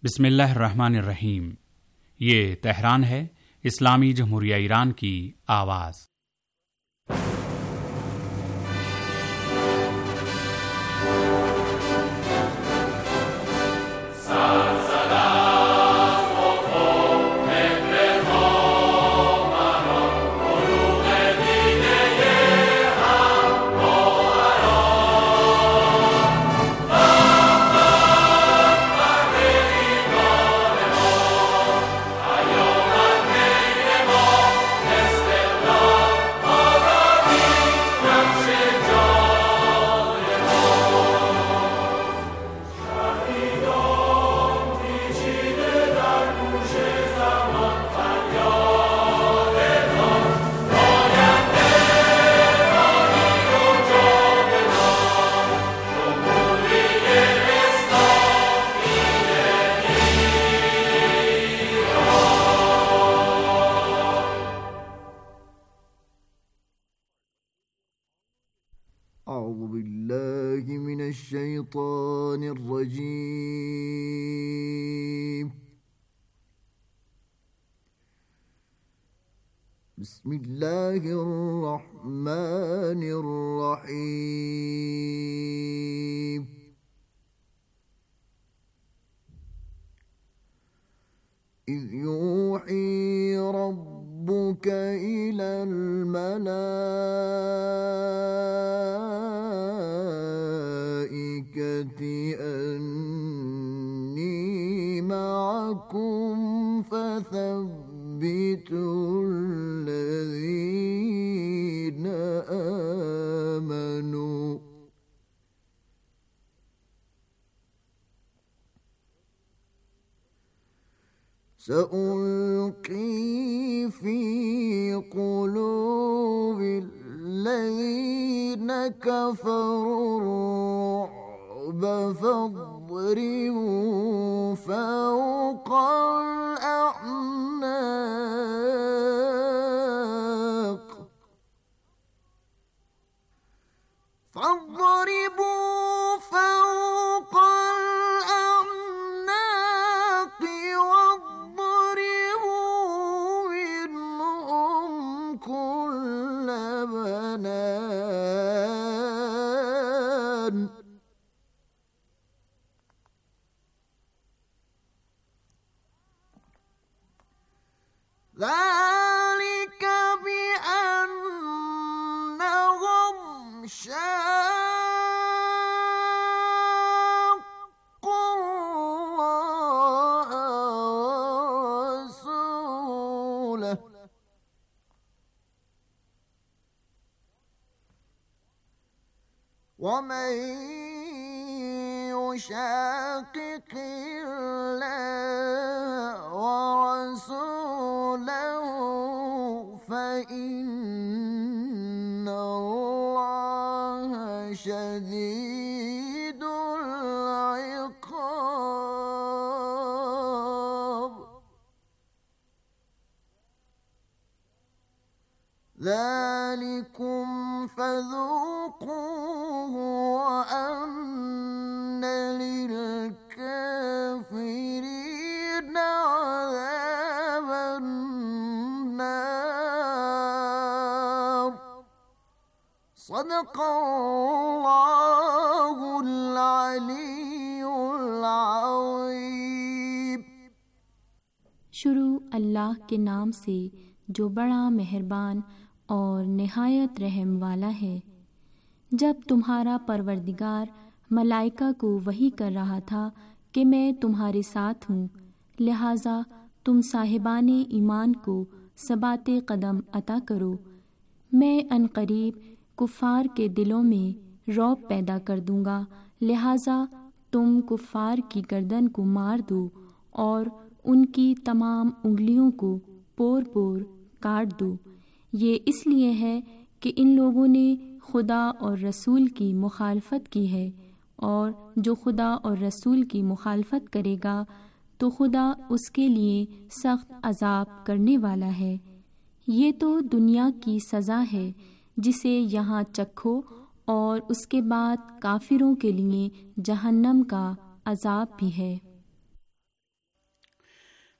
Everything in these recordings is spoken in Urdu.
बिस्मिल्लाहिर्रहमानिर्रहीम। ये तेहरान है, इस्लामी जमहूरिया ईरान की आवाज़। बिस्मिल्लाहिर्रहमानिर्रहीम। इज़ यूही रब्बुक इलल मलाइकति अन्नी मअकुम फसब्बितुल लज़ीना आमनू। सअल्क़ी फ़ी क़ुलूबिल लज़ीना कफ़रुर-रुअब फ़ाज़रिबू फ़ौक़ल अ'नाक़ واضربوا منهم كل بنان. ذلك بأنهم شاقوا الله ورسوله ومن يشاقق الله ورسوله فإن الله شديد العقاب. ذلكم فذوقوه وأن للكافرين عذاب النار. صدق الله العلي العظيم. शुरू अल्लाह के नाम से जो बड़ा मेहरबान और निहायत रहम वाला है। जब तुम्हारा परवरदिगार मलाइका को वही कर रहा था कि मैं तुम्हारे साथ हूँ, लिहाजा तुम साहिबाने ईमान को सबाते कदम अता करो। मैं अनकरीब कुफ़ार के दिलों में रौब पैदा कर दूँगा, लिहाजा तुम कुफ़ार की गर्दन को मार दो और उनकी तमाम उंगलियों को पोर पोर काट दो। ये इसलिए है कि इन लोगों ने खुदा और रसूल की मुखालफत की है, और जो खुदा और रसूल की मुखालफत करेगा तो खुदा उसके लिए सख्त अजाब करने वाला है। ये तो दुनिया की सज़ा है जिसे यहाँ चखो, और उसके बाद काफिरों के लिए जहन्नम का अजाब भी है।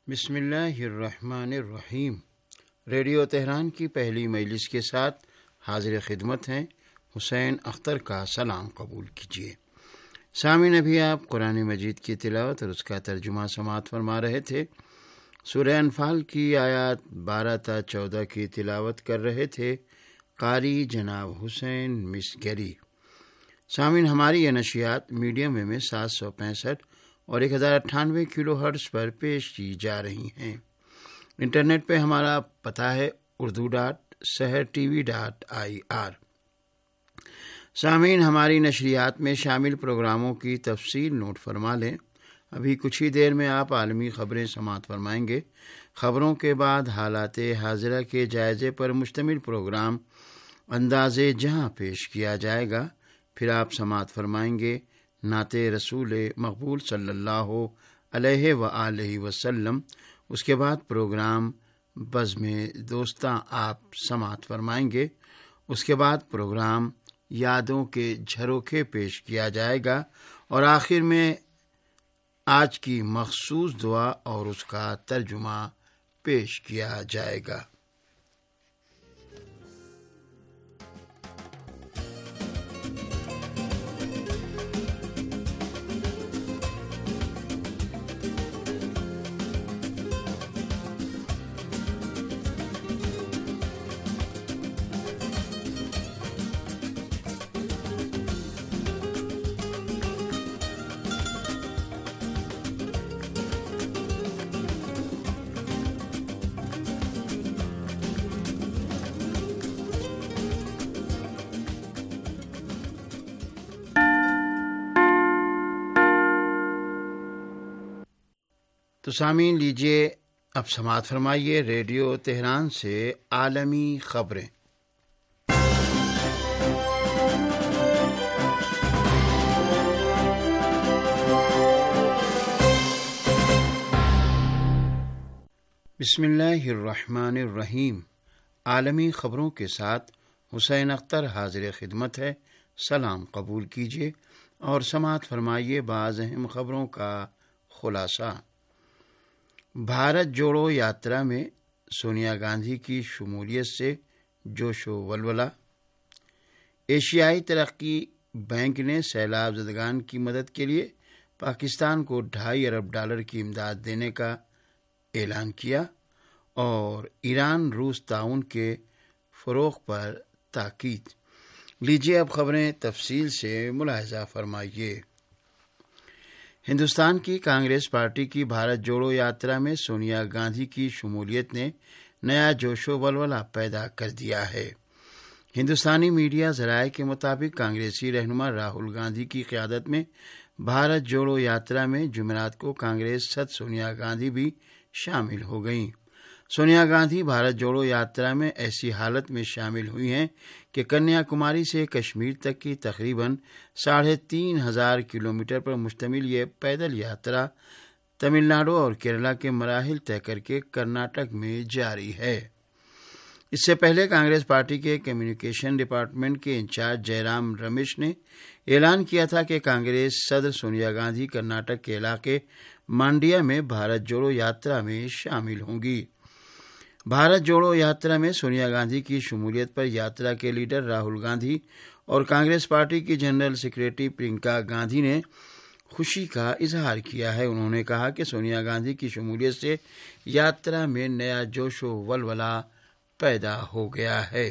بسم اللہ الرحمن الرحیم۔ ریڈیو تہران کی پہلی مجلس کے ساتھ حاضر خدمت ہیں حسین اختر کا سلام قبول کیجیے۔ سامعین، ابھی آپ قرآن مجید کی تلاوت اور اس کا ترجمہ سماعت فرما رہے تھے۔ سورہ انفال کی آیات 12 تا 14 کی تلاوت کر رہے تھے قاری جناب حسین مسگری۔ سامعین، ہماری یہ نشریات میڈیم ویو میں 765 اور 1098 کلو ہرٹز پر پیش کی جا رہی ہیں۔ انٹرنیٹ پہ ہمارا پتہ ہے urdu.sehertv.ir۔ سامعین، ہماری نشریات میں شامل پروگراموں کی تفصیل نوٹ فرما لیں۔ ابھی کچھ ہی دیر میں آپ عالمی خبریں سماعت فرمائیں گے۔ خبروں کے بعد حالات حاضرہ کے جائزے پر مشتمل پروگرام انداز جہاں پیش کیا جائے گا۔ پھر آپ سماعت فرمائیں گے نعت رسول مقبول صلی اللہ علیہ وآلہ وسلم۔ اس کے بعد پروگرام بزم دوستاں آپ سماعت فرمائیں گے۔ اس کے بعد پروگرام یادوں کے جھروکے پیش کیا جائے گا، اور آخر میں آج کی مخصوص دعا اور اس کا ترجمہ پیش کیا جائے گا۔ تو سامعین، لیجیے اب سماعت فرمائیے ریڈیو تہران سے عالمی خبریں۔ بسم اللہ الرحمن الرحیم۔ عالمی خبروں کے ساتھ حسین اختر حاضر خدمت ہے۔ سلام قبول کیجیے اور سماعت فرمائیے بعض اہم خبروں کا خلاصہ۔ بھارت جوڑو یاترا میں سونیا گاندھی کی شمولیت سے جوش و ولولہ۔ ایشیائی ترقی بینک نے سیلاب زدگان کی مدد کے لیے پاکستان کو $2.5 ارب کی امداد دینے کا اعلان کیا، اور ایران روس تعاون کے فروغ پر تاکید۔ لیجیے اب خبریں تفصیل سے ملاحظہ فرمائیے۔ ہندوستان کی کانگریس پارٹی کی بھارت جوڑو یاترا میں سونیا گاندھی کی شمولیت نے نیا جوش و ولولہ پیدا کر دیا ہے۔ ہندوستانی میڈیا ذرائع کے مطابق کانگریسی رہنما راہل گاندھی کی قیادت میں بھارت جوڑو یاترا میں جمعرات کو کانگریس صدر سونیا گاندھی بھی شامل ہو گئیں۔ سونیا گاندھی بھارت جوڑو یاترا میں ایسی حالت میں شامل ہوئی ہیں کہ کنیا کماری سے کشمیر تک کی تقریباً 3,500 کلومیٹر پر مشتمل یہ پیدل یاترا تمل ناڈو اور کیرلا کے مراحل طے کر کے کرناٹک میں جاری ہے۔ اس سے پہلے کانگریس پارٹی کے کمیونیکیشن ڈپارٹمنٹ کے انچارج جے رام رمیش نے اعلان کیا تھا کہ کانگریس صدر سونیا گاندھی کرناٹک کے علاقے مانڈیا میں بھارت جوڑو یاترا میں شامل ہوں گی۔ بھارت جوڑو یاترا میں سونیا گاندھی کی شمولیت پر یاترا کے لیڈر راہل گاندھی اور کانگریس پارٹی کی جنرل سیکریٹری پرینکا گاندھی نے خوشی کا اظہار کیا ہے۔ انہوں نے کہا کہ سونیا گاندھی کی شمولیت سے یاترا میں نیا جوش و ولولہ پیدا ہو گیا ہے۔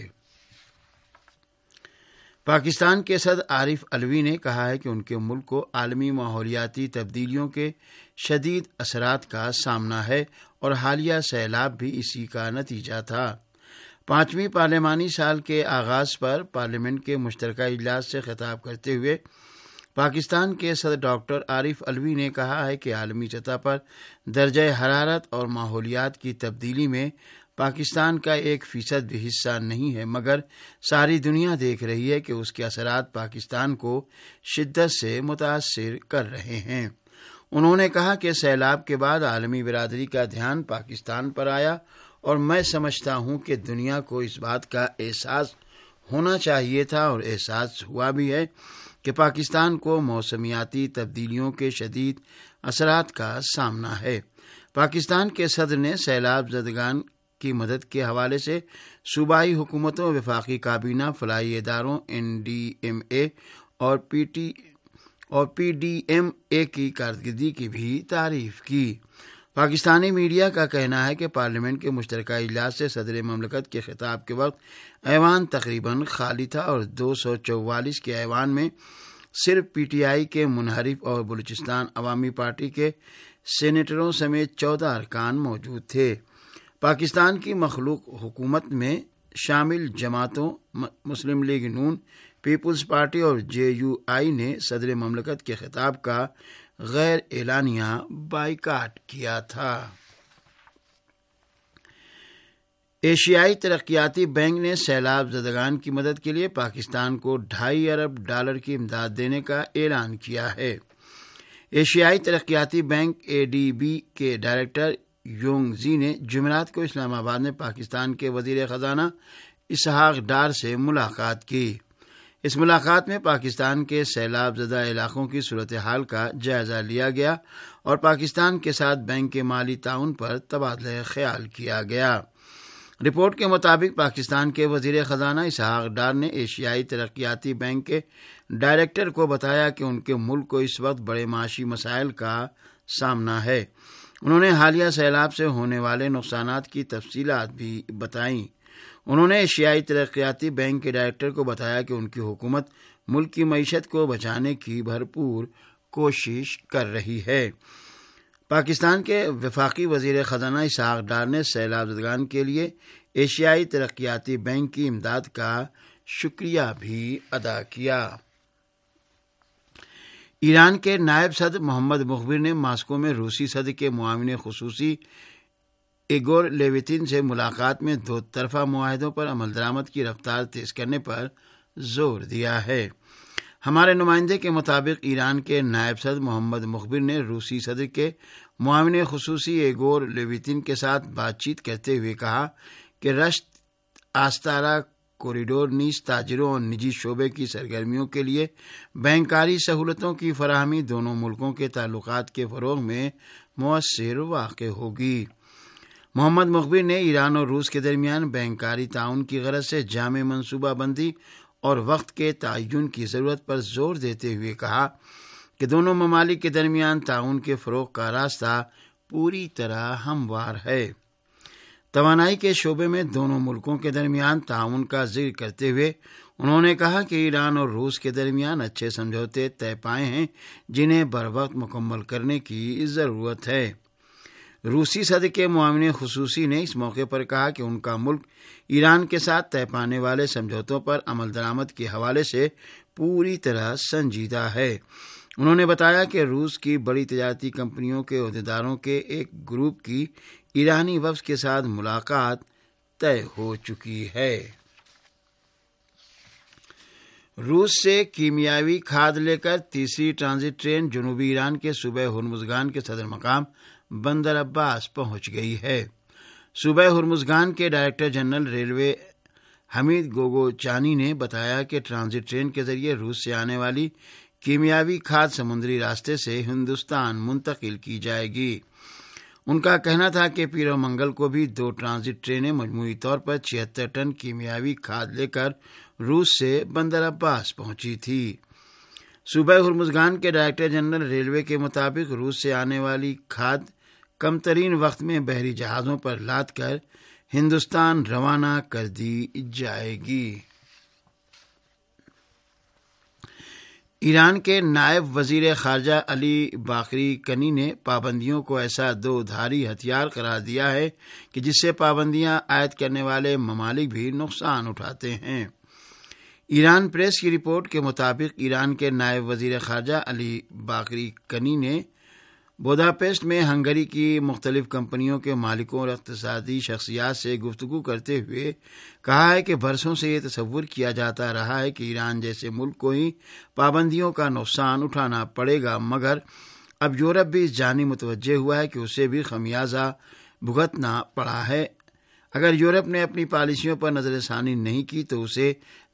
پاکستان کے صدر عارف علوی نے کہا ہے کہ ان کے ملک کو عالمی ماحولیاتی تبدیلیوں کے شدید اثرات کا سامنا ہے، اور حالیہ سیلاب بھی اسی کا نتیجہ تھا۔ 5ویں پارلیمانی سال کے آغاز پر پارلیمنٹ کے مشترکہ اجلاس سے خطاب کرتے ہوئے پاکستان کے صدر ڈاکٹر عارف علوی نے کہا ہے کہ عالمی سطح پر درجہ حرارت اور ماحولیات کی تبدیلی میں پاکستان کا 1% بھی حصہ نہیں ہے، مگر ساری دنیا دیکھ رہی ہے کہ اس کے اثرات پاکستان کو شدت سے متاثر کر رہے ہیں۔ انہوں نے کہا کہ سیلاب کے بعد عالمی برادری کا دھیان پاکستان پر آیا، اور میں سمجھتا ہوں کہ دنیا کو اس بات کا احساس ہونا چاہیے تھا، اور احساس ہوا بھی ہے کہ پاکستان کو موسمیاتی تبدیلیوں کے شدید اثرات کا سامنا ہے۔ پاکستان کے صدر نے سیلاب زدگان کی مدد کے حوالے سے صوبائی حکومتوں، وفاقی کابینہ، فلاحی اداروں، NDMA اور PDMA کی کارکردگی کی بھی تعریف کی۔ پاکستانی میڈیا کا کہنا ہے کہ پارلیمنٹ کے مشترکہ اجلاس سے صدر مملکت کے خطاب کے وقت ایوان تقریباً خالی تھا اور 244 کے ایوان میں صرف PTI کے منحرف اور بلوچستان عوامی پارٹی کے سینیٹروں سمیت 14 ارکان موجود تھے۔ پاکستان کی مخلوق حکومت میں شامل جماعتوں مسلم لیگ نون، پیپلز پارٹی اور JUI نے صدر مملکت کے خطاب کا غیر اعلانیہ بائیکاٹ کیا تھا۔ ایشیائی ترقیاتی بینک نے سیلاب زدگان کی مدد کے لیے پاکستان کو $2.5 ارب کی امداد دینے کا اعلان کیا ہے۔ ایشیائی ترقیاتی بینک ADB کے ڈائریکٹر یونگ زی نے جمعرات کو اسلام آباد میں پاکستان کے وزیر خزانہ اسحاق ڈار سے ملاقات کی۔ اس ملاقات میں پاکستان کے سیلاب زدہ علاقوں کی صورتحال کا جائزہ لیا گیا اور پاکستان کے ساتھ بینک کے مالی تعاون پر تبادلہ خیال کیا گیا۔ رپورٹ کے مطابق پاکستان کے وزیر خزانہ اسحاق ڈار نے ایشیائی ترقیاتی بینک کے ڈائریکٹر کو بتایا کہ ان کے ملک کو اس وقت بڑے معاشی مسائل کا سامنا ہے۔ انہوں نے حالیہ سیلاب سے ہونے والے نقصانات کی تفصیلات بھی بتائیں۔ انہوں نے ایشیائی ترقیاتی بینک کے ڈائریکٹر کو بتایا کہ ان کی حکومت ملک کی معیشت کو بچانے کی بھرپور کوشش کر رہی ہے۔ پاکستان کے وفاقی وزیر خزانہ اسحاق ڈار نے سیلاب زدگان کے لیے ایشیائی ترقیاتی بینک کی امداد کا شکریہ بھی ادا کیا۔ ایران کے نائب صدر محمد مخبر نے ماسکو میں روسی صدر کے معاون خصوصی ایگور لیویتن سے ملاقات میں دو طرفہ معاہدوں پر عمل درآمد کی رفتار تیز کرنے پر زور دیا ہے۔ ہمارے نمائندے کے مطابق ایران کے نائب صدر محمد مخبر نے روسی صدر کے معاون خصوصی ایگور لیویتن کے ساتھ بات چیت کرتے ہوئے کہا کہ رشت آستارا کوریڈور نیز تاجروں اور نجی شعبے کی سرگرمیوں کے لیے بینکاری سہولتوں کی فراہمی دونوں ملکوں کے تعلقات کے فروغ میں مؤثر واقع ہوگی۔ محمد مخبر نے ایران اور روس کے درمیان بینکاری تعاون کی غرض سے جامع منصوبہ بندی اور وقت کے تعین کی ضرورت پر زور دیتے ہوئے کہا کہ دونوں ممالک کے درمیان تعاون کے فروغ کا راستہ پوری طرح ہموار ہے۔ توانائی کے شعبے میں دونوں ملکوں کے درمیان تعاون کا ذکر کرتے ہوئے انہوں نے کہا کہ ایران اور روس کے درمیان اچھے سمجھوتے طے پائے ہیں جنہیں بروقت مکمل کرنے کی ضرورت ہے۔ روسی صدر کے معاون خصوصی نے اس موقع پر کہا کہ ان کا ملک ایران کے ساتھ طے پانے والے سمجھوتوں پر عمل درآمد کے حوالے سے پوری طرح سنجیدہ ہے۔ انہوں نے بتایا کہ روس کی بڑی تجارتی کمپنیوں کے عہدیداروں کے ایک گروپ کی ایرانی وفد کے ساتھ ملاقات طے ہو چکی ہے۔ روس سے کیمیاوی کھاد لے کر تیسری ٹرانزٹ ٹرین جنوبی ایران کے صوبہ ہرمزگان کے صدر مقام بندر عباس پہنچ گئی ہے۔ صوبہ ہرمزگان کے ڈائریکٹر جنرل ریلوے حمید گوگوچانی نے بتایا کہ ٹرانزٹ ٹرین کے ذریعے روس سے آنے والی کیمیاوی کھاد سمندری راستے سے ہندوستان منتقل کی جائے گی۔ ان کا کہنا تھا کہ پیر و منگل کو بھی 2 ٹرانزٹ ٹرینیں مجموعی طور پر 76 ٹن کیمیاوی کھاد لے کر روس سے بندر عباس پہنچی تھی۔ صوبہ ہرمزگان کے ڈائریکٹر جنرل ریلوے کے مطابق روس سے آنے والی کھاد کم ترین وقت میں بحری جہازوں پر لاد کر ہندوستان روانہ کر دی جائے گی۔ ایران کے نائب وزیر خارجہ علی باقری کنی نے پابندیوں کو ایسا 2 دھاری ہتھیار قرار دیا ہے کہ جس سے پابندیاں عائد کرنے والے ممالک بھی نقصان اٹھاتے ہیں۔ ایران پریس کی رپورٹ کے مطابق ایران کے نائب وزیر خارجہ علی باقری کنی نے بوداپیسٹ میں ہنگری کی مختلف کمپنیوں کے مالکوں اور اقتصادی شخصیات سے گفتگو کرتے ہوئے کہا ہے کہ برسوں سے یہ تصور کیا جاتا رہا ہے کہ ایران جیسے ملک کو ہی پابندیوں کا نقصان اٹھانا پڑے گا، مگر اب یورپ بھی اس جانب متوجہ ہوا ہے کہ اسے بھی خمیازہ بھگتنا پڑا ہے۔ اگر یورپ نے اپنی پالیسیوں پر نظر ثانی نہیں کی تو اسے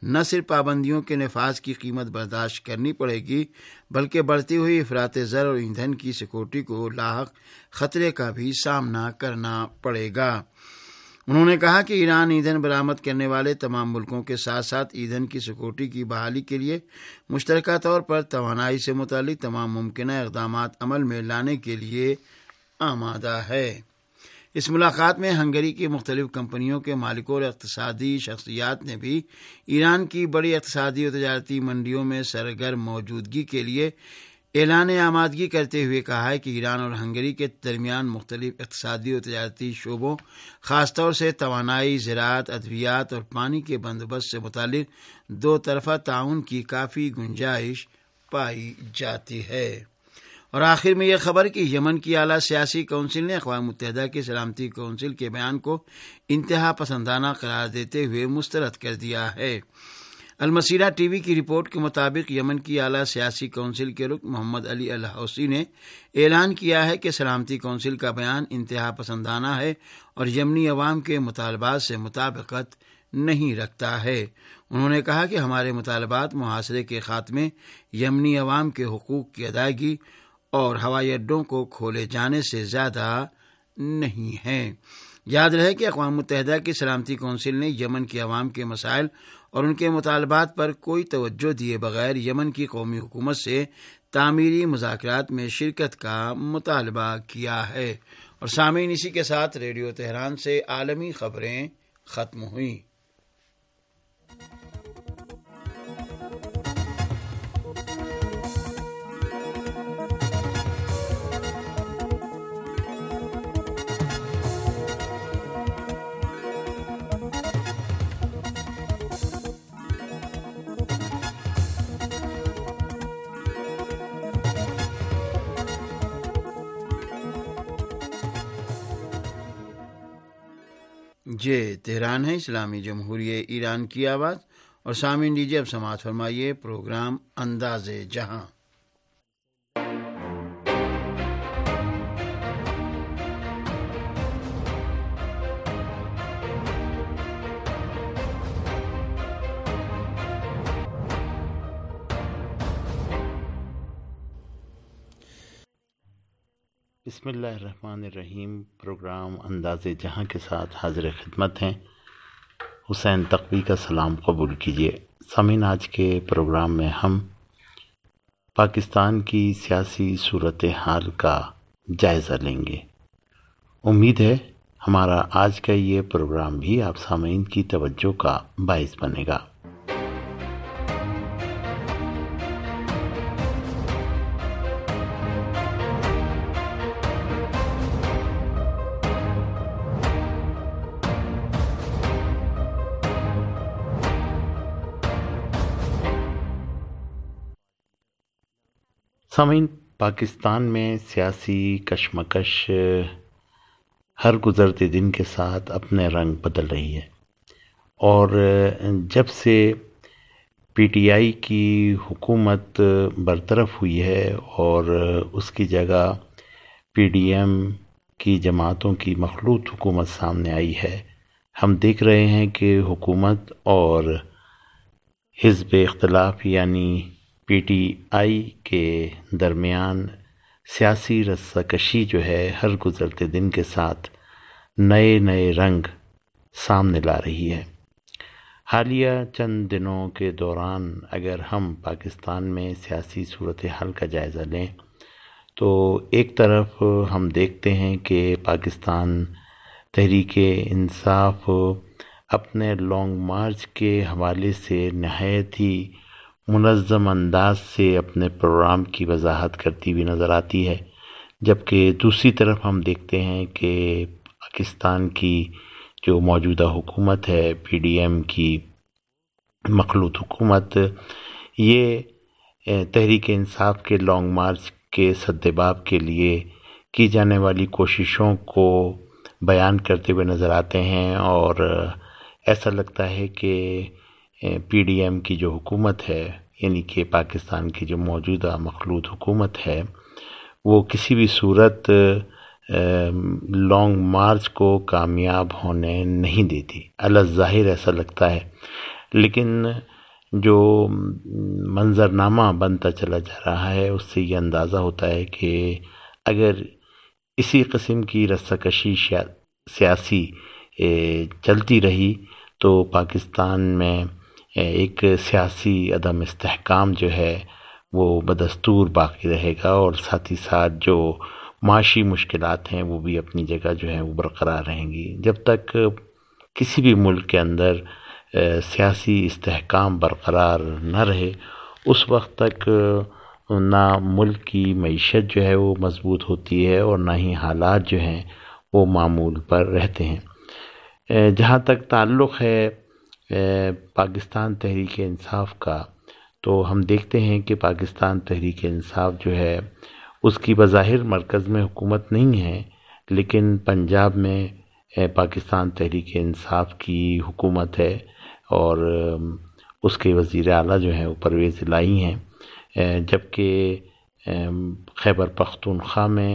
نہ صرف پابندیوں کے نفاذ کی قیمت برداشت کرنی پڑے گی بلکہ بڑھتی ہوئی افراط زر اور ایندھن کی سیکورٹی کو لاحق خطرے کا بھی سامنا کرنا پڑے گا۔ انہوں نے کہا کہ ایران ایندھن برآمد کرنے والے تمام ملکوں کے ساتھ ساتھ ایندھن کی سیکورٹی کی بحالی کے لیے مشترکہ طور پر توانائی سے متعلق تمام ممکنہ اقدامات عمل میں لانے کے لیے آمادہ ہے۔ اس ملاقات میں ہنگری کی مختلف کمپنیوں کے مالکوں اور اقتصادی شخصیات نے بھی ایران کی بڑی اقتصادی اور تجارتی منڈیوں میں سرگرم موجودگی کے لیے اعلان آمادگی کرتے ہوئے کہا ہے کہ ایران اور ہنگری کے درمیان مختلف اقتصادی اور تجارتی شعبوں، خاص طور سے توانائی، زراعت، ادویات اور پانی کے بندوبست سے متعلق دو طرفہ تعاون کی کافی گنجائش پائی جاتی ہے۔ اور آخر میں یہ خبر کہ یمن کی اعلیٰ سیاسی کونسل نے اقوام متحدہ کے سلامتی کونسل کے بیان کو انتہا پسندانہ قرار دیتے ہوئے مسترد کر دیا ہے۔ المسیرہ ٹی وی کی رپورٹ کے مطابق یمن کی اعلیٰ سیاسی کونسل کے رکن محمد علی الحوثی نے اعلان کیا ہے کہ سلامتی کونسل کا بیان انتہا پسندانہ ہے اور یمنی عوام کے مطالبات سے مطابقت نہیں رکھتا ہے۔ انہوں نے کہا کہ ہمارے مطالبات محاصرے کے خاتمے، یمنی عوام کے حقوق کی ادائیگی اور ہوائی اڈوں کو کھولے جانے سے زیادہ نہیں ہیں۔ یاد رہے کہ اقوام متحدہ کی سلامتی کونسل نے یمن کے عوام کے مسائل اور ان کے مطالبات پر کوئی توجہ دیے بغیر یمن کی قومی حکومت سے تعمیری مذاکرات میں شرکت کا مطالبہ کیا ہے۔ اور سامعین، اسی کے ساتھ ریڈیو تہران سے عالمی خبریں ختم ہوئیں۔ یہ تہران ہے، اسلامی جمہوریہ ایران کی آواز۔ اور سامعین لیجیے اب سماعت فرمائیے پروگرام انداز جہاں۔ بسم اللہ الرحمن الرحیم۔ پروگرام انداز جہاں کے ساتھ حاضر خدمت ہیں۔ حسین تقوی کا سلام قبول کیجیے۔ سامعین، آج کے پروگرام میں ہم پاکستان کی سیاسی صورتحال کا جائزہ لیں گے۔ امید ہے ہمارا آج کا یہ پروگرام بھی آپ سامعین کی توجہ کا باعث بنے گا۔ سامعین، پاکستان میں سیاسی کشمکش ہر گزرتے دن کے ساتھ اپنے رنگ بدل رہی ہے، اور جب سے پی ٹی آئی کی حکومت برطرف ہوئی ہے اور اس کی جگہ پی ڈی ایم کی جماعتوں کی مخلوط حکومت سامنے آئی ہے، ہم دیکھ رہے ہیں کہ حکومت اور حزب اختلاف یعنی پی ٹی آئی کے درمیان سیاسی رسہ کشی جو ہے ہر گزرتے دن کے ساتھ نئے نئے رنگ سامنے لا رہی ہے۔ حالیہ چند دنوں کے دوران اگر ہم پاکستان میں سیاسی صورتحال کا جائزہ لیں تو ایک طرف ہم دیکھتے ہیں کہ پاکستان تحریک انصاف اپنے لانگ مارچ کے حوالے سے نہایت ہی منظم انداز سے اپنے پروگرام کی وضاحت کرتی ہوئی نظر آتی ہے، جبکہ دوسری طرف ہم دیکھتے ہیں کہ پاکستان کی جو موجودہ حکومت ہے، پی ڈی ایم کی مخلوط حکومت، یہ تحریک انصاف کے لانگ مارچ کے سدباب کے لیے کی جانے والی کوششوں کو بیان کرتے ہوئے نظر آتے ہیں، اور ایسا لگتا ہے کہ پی ڈی ایم کی جو حکومت ہے، یعنی کہ پاکستان کی جو موجودہ مخلوط حکومت ہے، وہ کسی بھی صورت لانگ مارچ کو کامیاب ہونے نہیں دیتی۔ الظاہر ایسا لگتا ہے، لیکن جو منظرنامہ بنتا چلا جا رہا ہے اس سے یہ اندازہ ہوتا ہے کہ اگر اسی قسم کی رسّہ سیاسی چلتی رہی تو پاکستان میں ایک سیاسی عدم استحکام جو ہے وہ بدستور باقی رہے گا، اور ساتھ ہی ساتھ جو معاشی مشکلات ہیں وہ بھی اپنی جگہ جو ہیں وہ برقرار رہیں گی۔ جب تک کسی بھی ملک کے اندر سیاسی استحکام برقرار نہ رہے اس وقت تک نہ ملک کی معیشت جو ہے وہ مضبوط ہوتی ہے اور نہ ہی حالات جو ہیں وہ معمول پر رہتے ہیں۔ جہاں تک تعلق ہے پاکستان تحریک انصاف کا، تو ہم دیکھتے ہیں کہ پاکستان تحریک انصاف جو ہے اس کی بظاہر مرکز میں حکومت نہیں ہے، لیکن پنجاب میں پاکستان تحریک انصاف کی حکومت ہے، اور اس کے وزیر اعلیٰ جو ہیں وہ پرویز الہی ہیں، جبکہ خیبر پختونخوا میں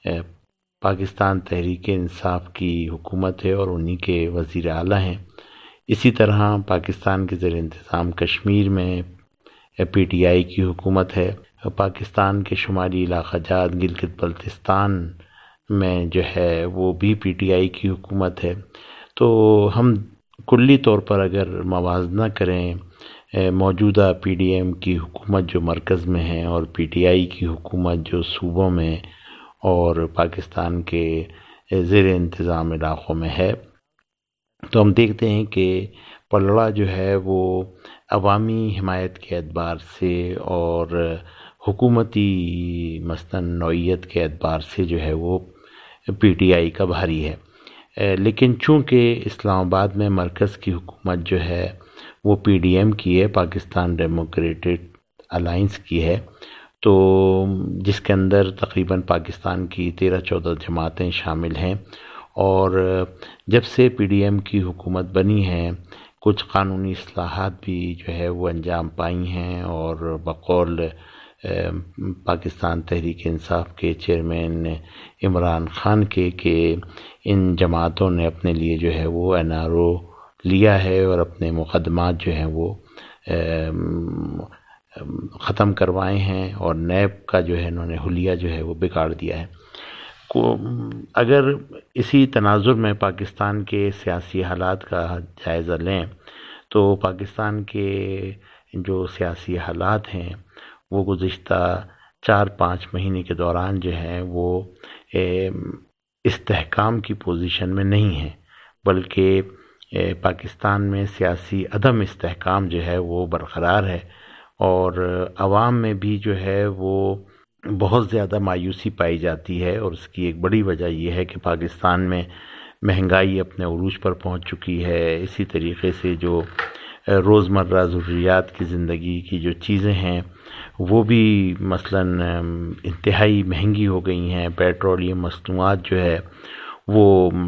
پاکستان تحریک انصاف کی حکومت ہے اور انہی کے وزیر اعلیٰ ہیں۔ اسی طرح پاکستان کے زیر انتظام کشمیر میں پی ٹی آئی کی حکومت ہے، پاکستان کے شمالی علاقہ جات گلگت بلتستان میں جو ہے وہ بھی پی ٹی آئی کی حکومت ہے۔ تو ہم کلی طور پر اگر موازنہ کریں موجودہ پی ڈی ایم کی حکومت جو مرکز میں ہے اور پی ٹی آئی کی حکومت جو صوبوں میں اور پاکستان کے زیر انتظام علاقوں میں ہے، تو ہم دیکھتے ہیں کہ پلڑا جو ہے وہ عوامی حمایت کے اعتبار سے اور حکومتی مثلاً نوعیت کے اعتبار سے جو ہے وہ پی ٹی آئی کا بھاری ہے، لیکن چونکہ اسلام آباد میں مرکز کی حکومت جو ہے وہ پی ڈی ایم کی ہے، پاکستان ڈیموکریٹک الائنس کی ہے، تو جس کے اندر تقریباً پاکستان کی 13-14 جماعتیں شامل ہیں، اور جب سے پی ڈی ایم کی حکومت بنی ہے کچھ قانونی اصلاحات بھی جو ہے وہ انجام پائی ہیں، اور بقول پاکستان تحریک انصاف کے چیئرمین عمران خان کے کہ ان جماعتوں نے اپنے لیے جو ہے وہ این آر او لیا ہے اور اپنے مقدمات جو ہیں وہ ختم کروائے ہیں، اور نیب کا جو ہے انہوں نے حلیہ جو ہے وہ بگاڑ دیا ہے۔ اگر اسی تناظر میں پاکستان کے سیاسی حالات کا جائزہ لیں تو پاکستان کے جو سیاسی حالات ہیں وہ گزشتہ 4-5 مہینے کے دوران جو ہیں وہ استحکام کی پوزیشن میں نہیں ہیں، بلکہ پاکستان میں سیاسی عدم استحکام جو ہے وہ برقرار ہے، اور عوام میں بھی جو ہے وہ بہت زیادہ مایوسی پائی جاتی ہے، اور اس کی ایک بڑی وجہ یہ ہے کہ پاکستان میں مہنگائی اپنے عروج پر پہنچ چکی ہے۔ اسی طریقے سے جو روزمرہ ضروریات کی زندگی کی جو چیزیں ہیں وہ بھی مثلاً انتہائی مہنگی ہو گئی ہیں، پیٹرولیم مصنوعات جو ہے وہ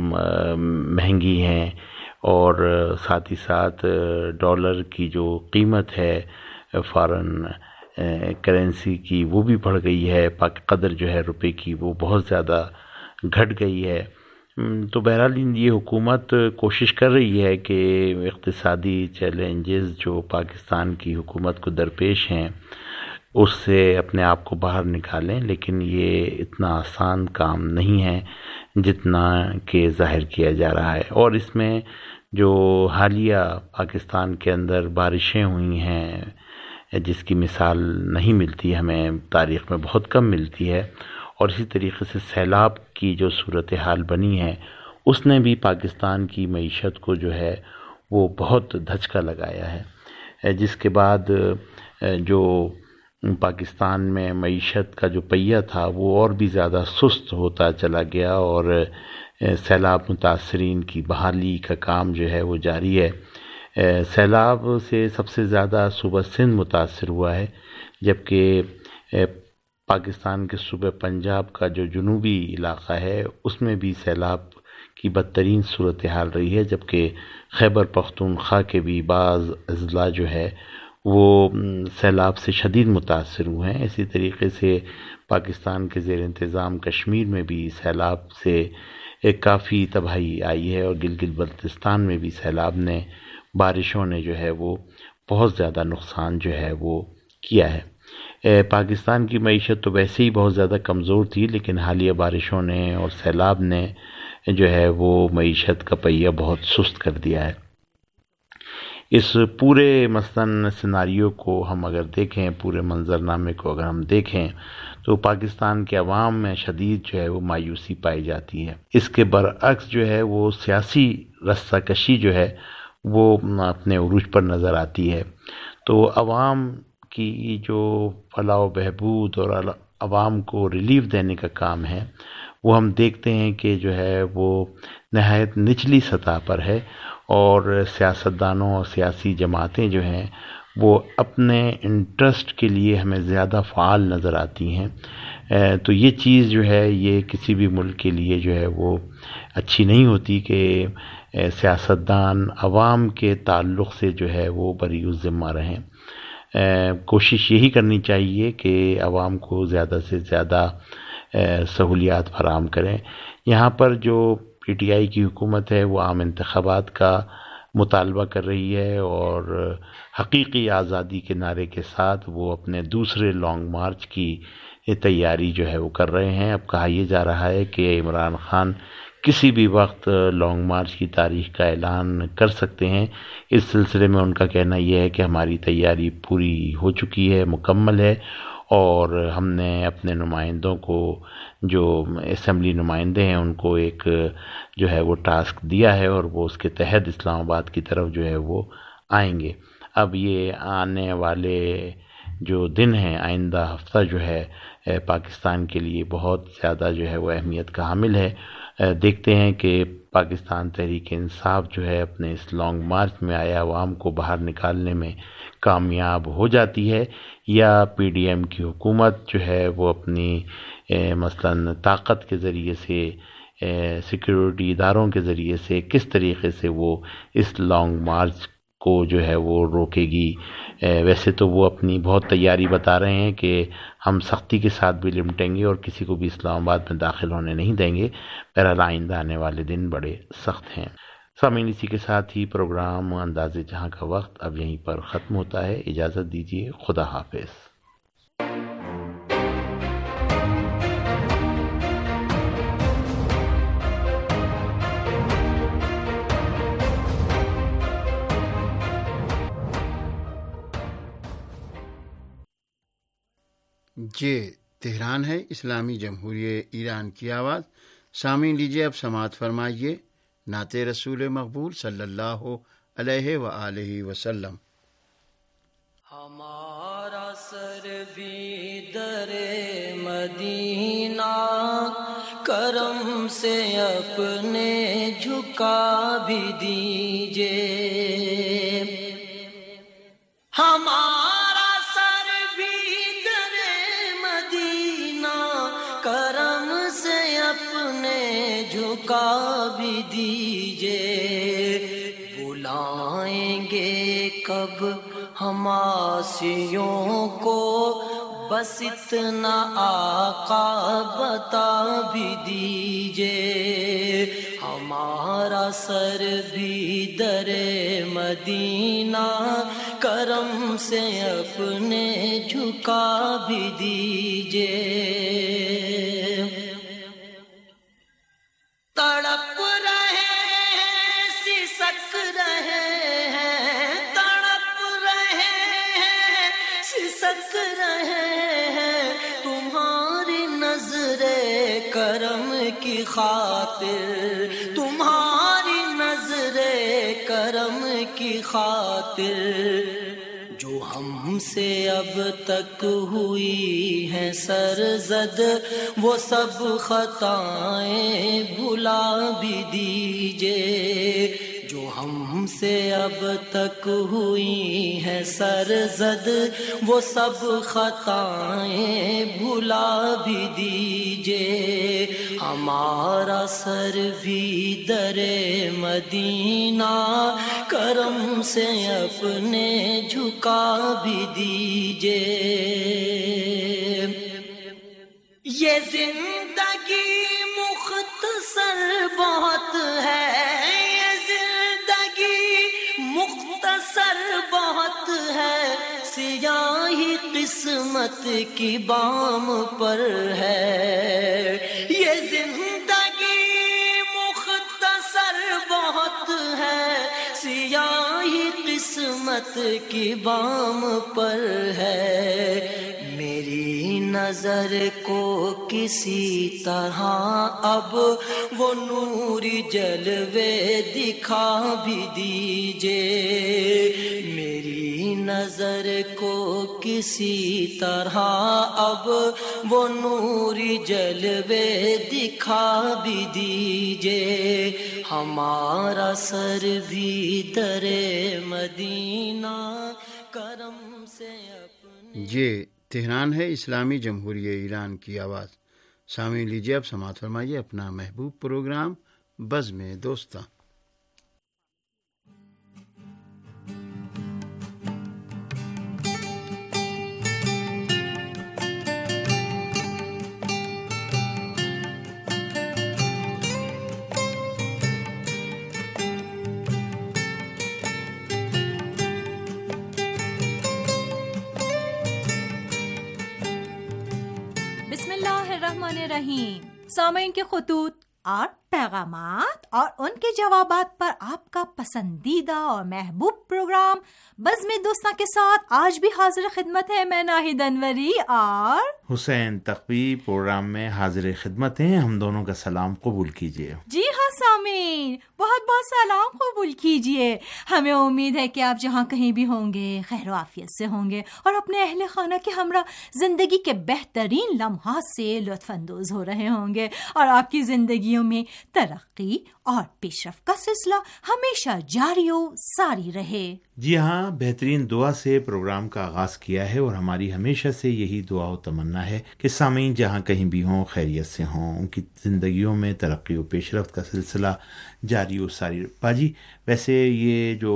مہنگی ہیں، اور ساتھ ہی ساتھ ڈالر کی جو قیمت ہے فارن کرنسی کی وہ بھی بڑھ گئی ہے، قدر جو ہے روپے کی وہ بہت زیادہ گھٹ گئی ہے۔ تو بہرحال یہ حکومت کوشش کر رہی ہے کہ اقتصادی چیلنجز جو پاکستان کی حکومت کو درپیش ہیں اس سے اپنے آپ کو باہر نکالیں، لیکن یہ اتنا آسان کام نہیں ہے جتنا کہ ظاہر کیا جا رہا ہے۔ اور اس میں جو حالیہ پاکستان کے اندر بارشیں ہوئی ہیں جس کی مثال نہیں ملتی ہمیں، تاریخ میں بہت کم ملتی ہے، اور اسی طریقے سے سیلاب کی جو صورتحال بنی ہے اس نے بھی پاکستان کی معیشت کو جو ہے وہ بہت دھچکا لگایا ہے، جس کے بعد جو پاکستان میں معیشت کا جو پہیہ تھا وہ اور بھی زیادہ سست ہوتا چلا گیا، اور سیلاب متاثرین کی بحالی کا کام جو ہے وہ جاری ہے۔ سیلاب سے سب سے زیادہ صوبہ سندھ متاثر ہوا ہے، جبکہ پاکستان کے صوبہ پنجاب کا جو جنوبی علاقہ ہے اس میں بھی سیلاب کی بدترین صورتحال رہی ہے، جبکہ خیبر پختونخوا کے بھی بعض اضلاع جو ہے وہ سیلاب سے شدید متاثر ہوئے ہیں۔ اسی طریقے سے پاکستان کے زیر انتظام کشمیر میں بھی سیلاب سے کافی تباہی آئی ہے، اور گلگت بلتستان میں بھی سیلاب نے، بارشوں نے جو ہے وہ بہت زیادہ نقصان جو ہے وہ کیا ہے۔ پاکستان کی معیشت تو ویسے ہی بہت زیادہ کمزور تھی، لیکن حالیہ بارشوں نے اور سیلاب نے جو ہے وہ معیشت کا پہیہ بہت سست کر دیا ہے۔ اس پورے مثلاً سیناریو کو ہم اگر دیکھیں، پورے منظرنامے کو اگر ہم دیکھیں تو پاکستان کے عوام میں شدید جو ہے وہ مایوسی پائی جاتی ہے۔ اس کے برعکس جو ہے وہ سیاسی رسہ کشی جو ہے وہ اپنے عروج پر نظر آتی ہے۔ تو عوام کی جو فلاح و بہبود اور عوام کو ریلیف دینے کا کام ہے وہ ہم دیکھتے ہیں کہ جو ہے وہ نہایت نچلی سطح پر ہے، اور سیاستدانوں اور سیاسی جماعتیں جو ہیں وہ اپنے انٹرسٹ کے لیے ہمیں زیادہ فعال نظر آتی ہیں۔ تو یہ چیز جو ہے یہ کسی بھی ملک کے لیے جو ہے وہ اچھی نہیں ہوتی کہ سیاستدان عوام کے تعلق سے جو ہے وہ بری الذمہ رہیں۔ کوشش یہی کرنی چاہیے کہ عوام کو زیادہ سے زیادہ سہولیات فراہم کریں۔ یہاں پر جو پی ٹی آئی کی حکومت ہے وہ عام انتخابات کا مطالبہ کر رہی ہے، اور حقیقی آزادی کے نعرے کے ساتھ وہ اپنے دوسرے لانگ مارچ کی تیاری جو ہے وہ کر رہے ہیں۔ اب کہا یہ جا رہا ہے کہ عمران خان کسی بھی وقت لانگ مارچ کی تاریخ کا اعلان کر سکتے ہیں۔ اس سلسلے میں ان کا کہنا یہ ہے کہ ہماری تیاری پوری ہو چکی ہے، مکمل ہے، اور ہم نے اپنے نمائندوں کو، جو اسمبلی نمائندے ہیں، ان کو ایک جو ہے وہ ٹاسک دیا ہے، اور وہ اس کے تحت اسلام آباد کی طرف جو ہے وہ آئیں گے۔ اب یہ آنے والے جو دن ہیں، آئندہ ہفتہ جو ہے پاکستان کے لیے بہت زیادہ جو ہے وہ اہمیت کا حامل ہے۔ دیکھتے ہیں کہ پاکستان تحریک انصاف جو ہے اپنے اس لانگ مارچ میں آئے عوام کو باہر نکالنے میں کامیاب ہو جاتی ہے، یا پی ڈی ایم کی حکومت جو ہے وہ اپنی مثلاً طاقت کے ذریعے سے، سیکیورٹی اداروں کے ذریعے سے کس طریقے سے وہ اس لانگ مارچ کو جو ہے وہ روکے گی۔ ویسے تو وہ اپنی بہت تیاری بتا رہے ہیں کہ ہم سختی کے ساتھ بھی نمٹیں گے اور کسی کو بھی اسلام آباد میں داخل ہونے نہیں دیں گے۔ بہرحال آئندہ آنے والے دن بڑے سخت ہیں۔ سامعین، اسی کے ساتھ ہی پروگرام انداز جہاں کا وقت اب یہیں پر ختم ہوتا ہے۔ اجازت دیجیے، خدا حافظ۔ یہ تہران ہے، اسلامی جمہوریہ ایران کی آواز۔ سامعین، لیجیے اب سماعت فرمائیے نعت رسول مقبول صلی اللہ علیہ وآلہ وسلم۔ ہمارا سر بھی در مدینہ کرم سے اپنے جھکا بھی دیجئے، ہمارا سر بھی در مدینہ کرم سے اپنے جھکا بھی دیجئے، بلائیں گے کب ہم آسیوں کو، بس اتنا آقا بتا بھی دیجئے، ہمارا سر بھی در مدینہ کرم سے اپنے جھکا بھی دیجئے، تڑپ رہے ہیں سسک رہے ہیں، تڑپ رہے ہیں سسک رہے ہیں، تمہاری نظر کرم کی خاطر، تمہاری نظر کرم کی خاطر، جو ہم سے اب تک ہوئی ہیں سرزد، وہ سب خطائیں بھلا بھی دیجئے، جو ہم سے اب تک ہوئی ہیں سرزد، وہ سب خطائیں بھلا بھی دیجئے، ہمارا سر بھی در مدینہ کرم سے اپنے جھکا بھی دیجئے، یہ زندگی مختصر بہت ہے، یہ زندگی مختصر بہت قسمت کی بام پر ہے. یہ زندگی مختصر بہت ہے، سیاہی قسمت کی بام پر ہے. میری نظر کو کسی طرح اب وہ نوری جلوے دکھا بھی دیجئے. میری نظر کو کسی طرح اب وہ نوری جلوے دکھا بھی دیجئے. ہمارا سر بھی در مدینہ کرم سے اپنے. یہ تہران ہے، اسلامی جمہوریہ ایران کی آواز. سامعین لیجیے اب سماعت فرمائیے اپنا محبوب پروگرام بزم دوستاں. رحیم. سامعین کے خطوط اور پیغامات اور ان کے جوابات پر آپ کا پسندیدہ اور محبوب پروگرام بزم دوستاں کے ساتھ آج بھی حاضر خدمت ہے. میں ناہید انوری اور حسین تقوی پروگرام میں حاضر خدمت ہیں. ہم دونوں کا سلام قبول کیجیے. جی ہاں سامعین، بہت بہت سلام قبول کیجیے. ہمیں امید ہے کہ آپ جہاں کہیں بھی ہوں گے خیر و عافیت سے ہوں گے اور اپنے اہل خانہ کے ہمراہ زندگی کے بہترین لمحات سے لطف اندوز ہو رہے ہوں گے اور آپ کی زندگیوں میں ترقی اور پیش رفت کا سلسلہ ہمیشہ جاری و ساری رہے. جی ہاں، بہترین دعا سے پروگرام کا آغاز کیا ہے اور ہماری ہمیشہ سے یہی دعا و تمنا ہے کہ سامعین جہاں کہیں بھی ہوں خیریت سے ہوں، ان کی زندگیوں میں ترقی و پیش رفت کا سلسلہ جاری و ساری. باجی ویسے یہ جو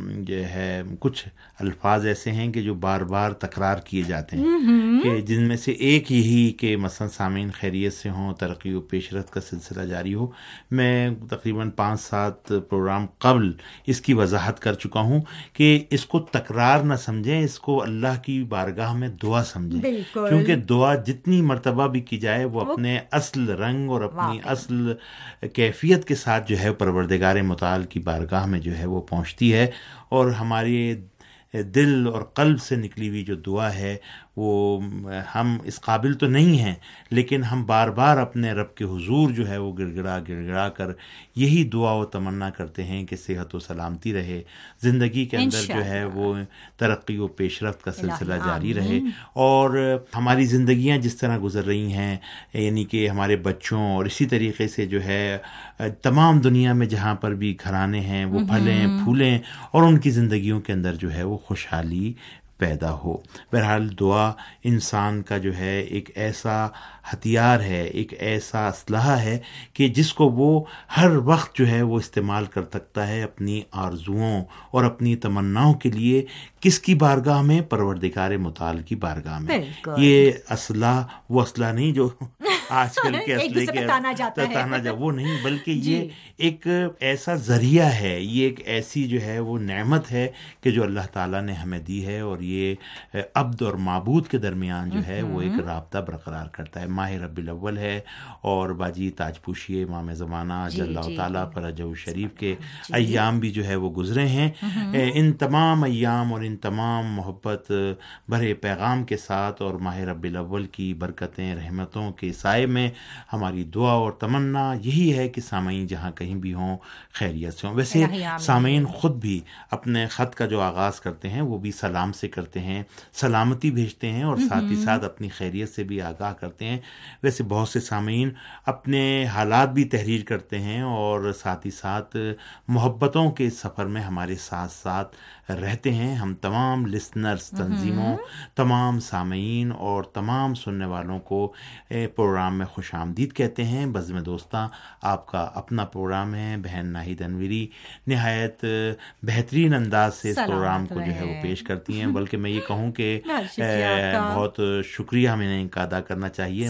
ہے کچھ الفاظ ایسے ہیں کہ جو بار بار تکرار کیے جاتے ہیں کہ جن میں سے ایک یہی کہ مثلا سامعین خیریت سے ہوں، ترقی و پیش رفت کا سلسلہ جاری ہو. میں تقریباً 5-7 پروگرام قبل اس کی وضاحت کر چکا ہوں کہ اس کو تکرار نہ سمجھیں، اس کو اللہ کی بارگاہ میں دعا سمجھیں. کیونکہ دعا جتنی مرتبہ بھی کی جائے وہ اپنے اصل رنگ اور اپنی اصل کیفیت کے ساتھ جو ہے پروردگار متعال کی بارگاہ میں جو ہے وہ پہنچتی ہے. اور ہمارے دل اور قلب سے نکلی ہوئی جو دعا ہے وہ ہم اس قابل تو نہیں ہیں، لیکن ہم بار بار اپنے رب کے حضور جو ہے وہ گڑ گڑا کر یہی دعا و تمنا کرتے ہیں کہ صحت و سلامتی رہے، زندگی کے اندر جو ہے وہ ترقی و پیش رفت کا سلسلہ جاری رہے. اور ہماری زندگیاں جس طرح گزر رہی ہیں، یعنی کہ ہمارے بچوں اور اسی طریقے سے جو ہے تمام دنیا میں جہاں پر بھی گھرانے ہیں وہ پھلیں پھولیں اور ان کی زندگیوں کے اندر جو ہے وہ خوشحالی پیدا ہو. بہرحال دعا انسان کا جو ہے ایک ایسا ہتھیار ہے، ایک ایسا اسلحہ ہے کہ جس کو وہ ہر وقت جو ہے وہ استعمال کر سکتا ہے اپنی آرزوؤں اور اپنی تمناؤں کے لیے. کس کی بارگاہ میں؟ پروردگار متعال کی بارگاہ میں. یہ اسلحہ وہ اسلحہ نہیں جو آج کل کے اسلحے کے تانا وہ نہیں، بلکہ یہ ایک ایسا ذریعہ ہے، یہ ایک ایسی جو ہے وہ نعمت ہے کہ جو اللہ تعالیٰ نے ہمیں دی ہے اور یہ عبد اور معبود کے درمیان جو ہے وہ ایک رابطہ برقرار کرتا ہے. ماہ ربیع الاول ہے اور باجی تاج پوشی امام زمانہ جل اللہ تعالیٰ فرجہ شریف کے ایام بھی جو ہے وہ گزرے ہیں. ان تمام ایام اور ان تمام محبت بھرے پیغام کے ساتھ اور ماہ ربیع الاول کی برکتیں رحمتوں کے سائے میں ہماری دعا اور تمنا یہی ہے کہ سامعین جہاں کہیں بھی ہوں خیریت سے ہوں. ویسے سامعین خود بھی اپنے خط کا جو آغاز کرتے ہیں وہ بھی سلام سے کرتے ہیں، سلامتی بھیجتے ہیں اور ساتھ ہی ساتھ اپنی خیریت سے بھی آگاہ کرتے ہیں. ویسے بہت سے سامعین اپنے حالات بھی تحریر کرتے ہیں اور ساتھ ہی ساتھ محبتوں کے سفر میں ہمارے ساتھ ساتھ رہتے ہیں. ہم تمام لسنرز، تنظیموں، تمام سامعین اور تمام سننے والوں کو پروگرام پروگرام میں خوش آمدید کہتے ہیں. بزم دوستاں آپ کا اپنا پروگرام ہے. بہن ناہید انوری نہایت بہترین انداز سے اس پروگرام کو جو ہے وہ پیش کرتی ہیں. بلکہ میں یہ کہوں کہ بہت شکریہ ہمیں ان کا ادا کرنا چاہیے.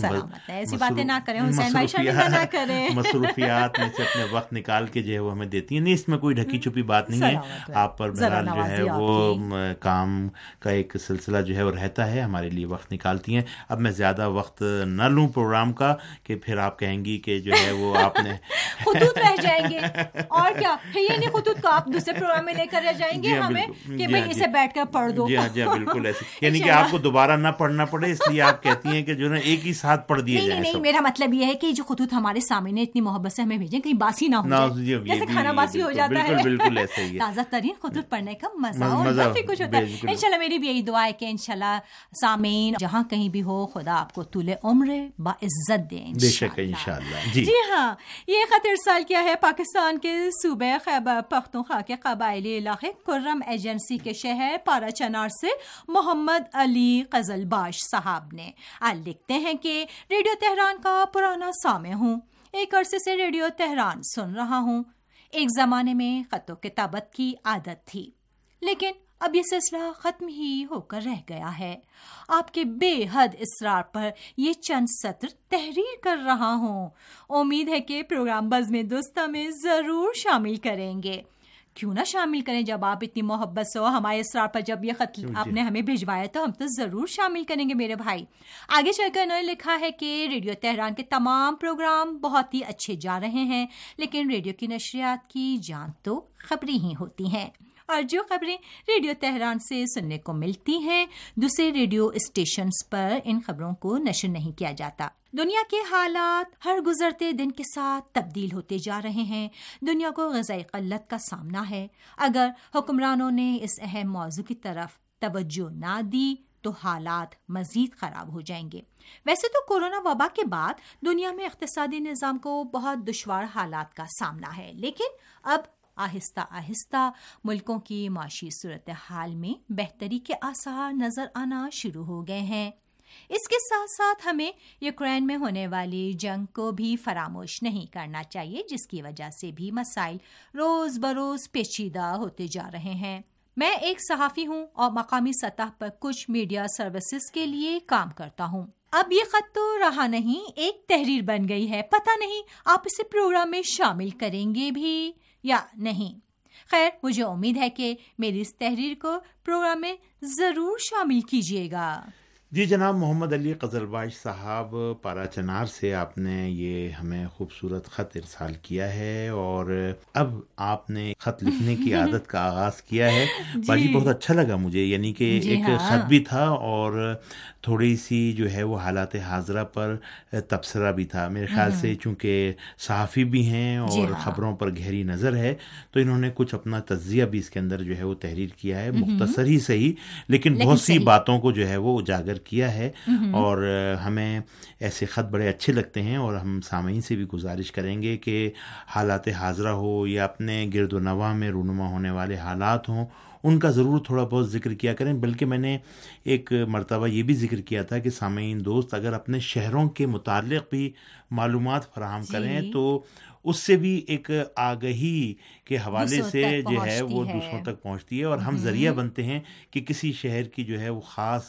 مصروفیات میں سے اپنے وقت نکال کے جو ہے وہ ہمیں دیتی ہیں. نہیں اس میں کوئی ڈھکی چھپی بات نہیں ہے. آپ پر بہرحال جو ہے وہ کام کا ایک سلسلہ جو ہے وہ رہتا ہے, ہمارے لیے وقت نکالتی ہیں. اب میں زیادہ وقت نہ لوں پروگرام کا کہ پھر آپ کہیں گی کہ جو ہے وہ آپ نے خطوط رہ جائیں گے. اور کیا یہ نہیں خطوط کو آپ دوسرے پروگرام میں لے کر رہ جائیں گے ہمیں کہ بھئی اسے بیٹھ کر پڑھ دو. جی ہاں بالکل ایسے, یعنی کہ آپ کو دوبارہ نہ پڑھنا پڑے اس لیے آپ کہتی ہیں کہ جو ہے ایک ہی ساتھ پڑھ دیے جائیں. نہیں میرا مطلب یہ ہے کہ جو خطوط ہمارے سامنے اتنی محبت سے ہمیں بھیجیں کہیں باسی نہ ہو جائے, جیسے کھانا باسی ہو جاتا ہے. بالکل ایسا ہی ہے. تازہ ترین خطوط پڑھنے کا مزہ اور کافی کچھ ہوتا ہے. انشاءاللہ میری بھی یہی دعا ہے کہ انشاءاللہ سامعین جہاں کہیں بھی ہو خدا آپ کو طول عمر با عزت دے. بے شک انشاءاللہ. جی ہاں, یہ خط ارسال کیا ہے پاکستان کے صوبہ خیبر پختونخوا کے قبائلی علاقے کرم ایجنسی کے شہر پارا چنار سے محمد علی قزلباش صاحب نے. لکھتے ہیں کہ ریڈیو تہران کا پرانا سامع ہوں, ایک عرصے سے ریڈیو تہران سن رہا ہوں. ایک زمانے میں خط و کتابت کی عادت تھی, لیکن اب یہ سلسلہ ختم ہی ہو کر رہ گیا ہے. آپ کے بے حد اصرار پر یہ چند سطر تحریر کر رہا ہوں. امید ہے کہ پروگرام بزم دوستاں میں ضرور شامل کریں گے. کیوں نہ شامل کریں, جب آپ اتنی محبت سے ہمارے اصرار پر جب یہ خط آپ نے ہمیں بھیجوایا تو ہم تو ضرور شامل کریں گے میرے بھائی. آگے چل کر انہوں نے لکھا ہے کہ ریڈیو تہران کے تمام پروگرام بہت ہی اچھے جا رہے ہیں, لیکن ریڈیو کی نشریات کی جان تو خبریں ہی ہوتی ہیں, اور جو خبریں ریڈیو تہران سے سننے کو ملتی ہیں دوسرے ریڈیو اسٹیشنز پر ان خبروں کو نشر نہیں کیا جاتا. دنیا کے حالات ہر گزرتے دن کے ساتھ تبدیل ہوتے جا رہے ہیں. دنیا کو غذائی قلت کا سامنا ہے. اگر حکمرانوں نے اس اہم موضوع کی طرف توجہ نہ دی تو حالات مزید خراب ہو جائیں گے. ویسے تو کورونا وبا کے بعد دنیا میں اقتصادی نظام کو بہت دشوار حالات کا سامنا ہے, لیکن اب آہستہ آہستہ ملکوں کی معاشی صورتحال میں بہتری کے آثار نظر آنا شروع ہو گئے ہیں. اس کے ساتھ ساتھ ہمیں یوکرین میں ہونے والی جنگ کو بھی فراموش نہیں کرنا چاہیے, جس کی وجہ سے بھی مسائل روز بروز پیچیدہ ہوتے جا رہے ہیں. میں ایک صحافی ہوں اور مقامی سطح پر کچھ میڈیا سروسز کے لیے کام کرتا ہوں. اب یہ خط تو رہا نہیں, ایک تحریر بن گئی ہے. پتہ نہیں آپ اسے پروگرام میں شامل کریں گے بھی یا نہیں. خیر, مجھے امید ہے کہ میری اس تحریر کو پروگرام میں ضرور شامل کیجیے گا. جی جناب محمد علی قزلباش صاحب پارا چنار سے آپ نے یہ ہمیں خوبصورت خط ارسال کیا ہے, اور اب آپ نے خط لکھنے کی عادت کا آغاز کیا ہے. باجی بہت اچھا لگا مجھے, یعنی کہ ایک خط بھی تھا اور تھوڑی سی جو ہے وہ حالات حاضرہ پر تبصرہ بھی تھا. میرے خیال سے چونکہ صحافی بھی ہیں اور خبروں پر گہری نظر ہے تو انہوں نے کچھ اپنا تجزیہ بھی اس کے اندر جو ہے وہ تحریر کیا ہے. مختصر ہی صحیح, لیکن بہت سی باتوں کو جو ہے وہ اجاگر کیا ہے, اور ہمیں ایسے خط بڑے اچھے لگتے ہیں. اور ہم سامعین سے بھی گزارش کریں گے کہ حالات حاضرہ ہو یا اپنے گرد و نواح میں رونما ہونے والے حالات ہوں, ان کا ضرور تھوڑا بہت ذکر کیا کریں. بلکہ میں نے ایک مرتبہ یہ بھی ذکر کیا تھا کہ سامعین دوست اگر اپنے شہروں کے متعلق بھی معلومات فراہم کریں تو اس سے بھی ایک آگہی کے حوالے سے جو ہے وہ دوسروں تک پہنچتی ہے, اور ہم ذریعہ بنتے ہیں کہ کسی شہر کی جو ہے وہ خاص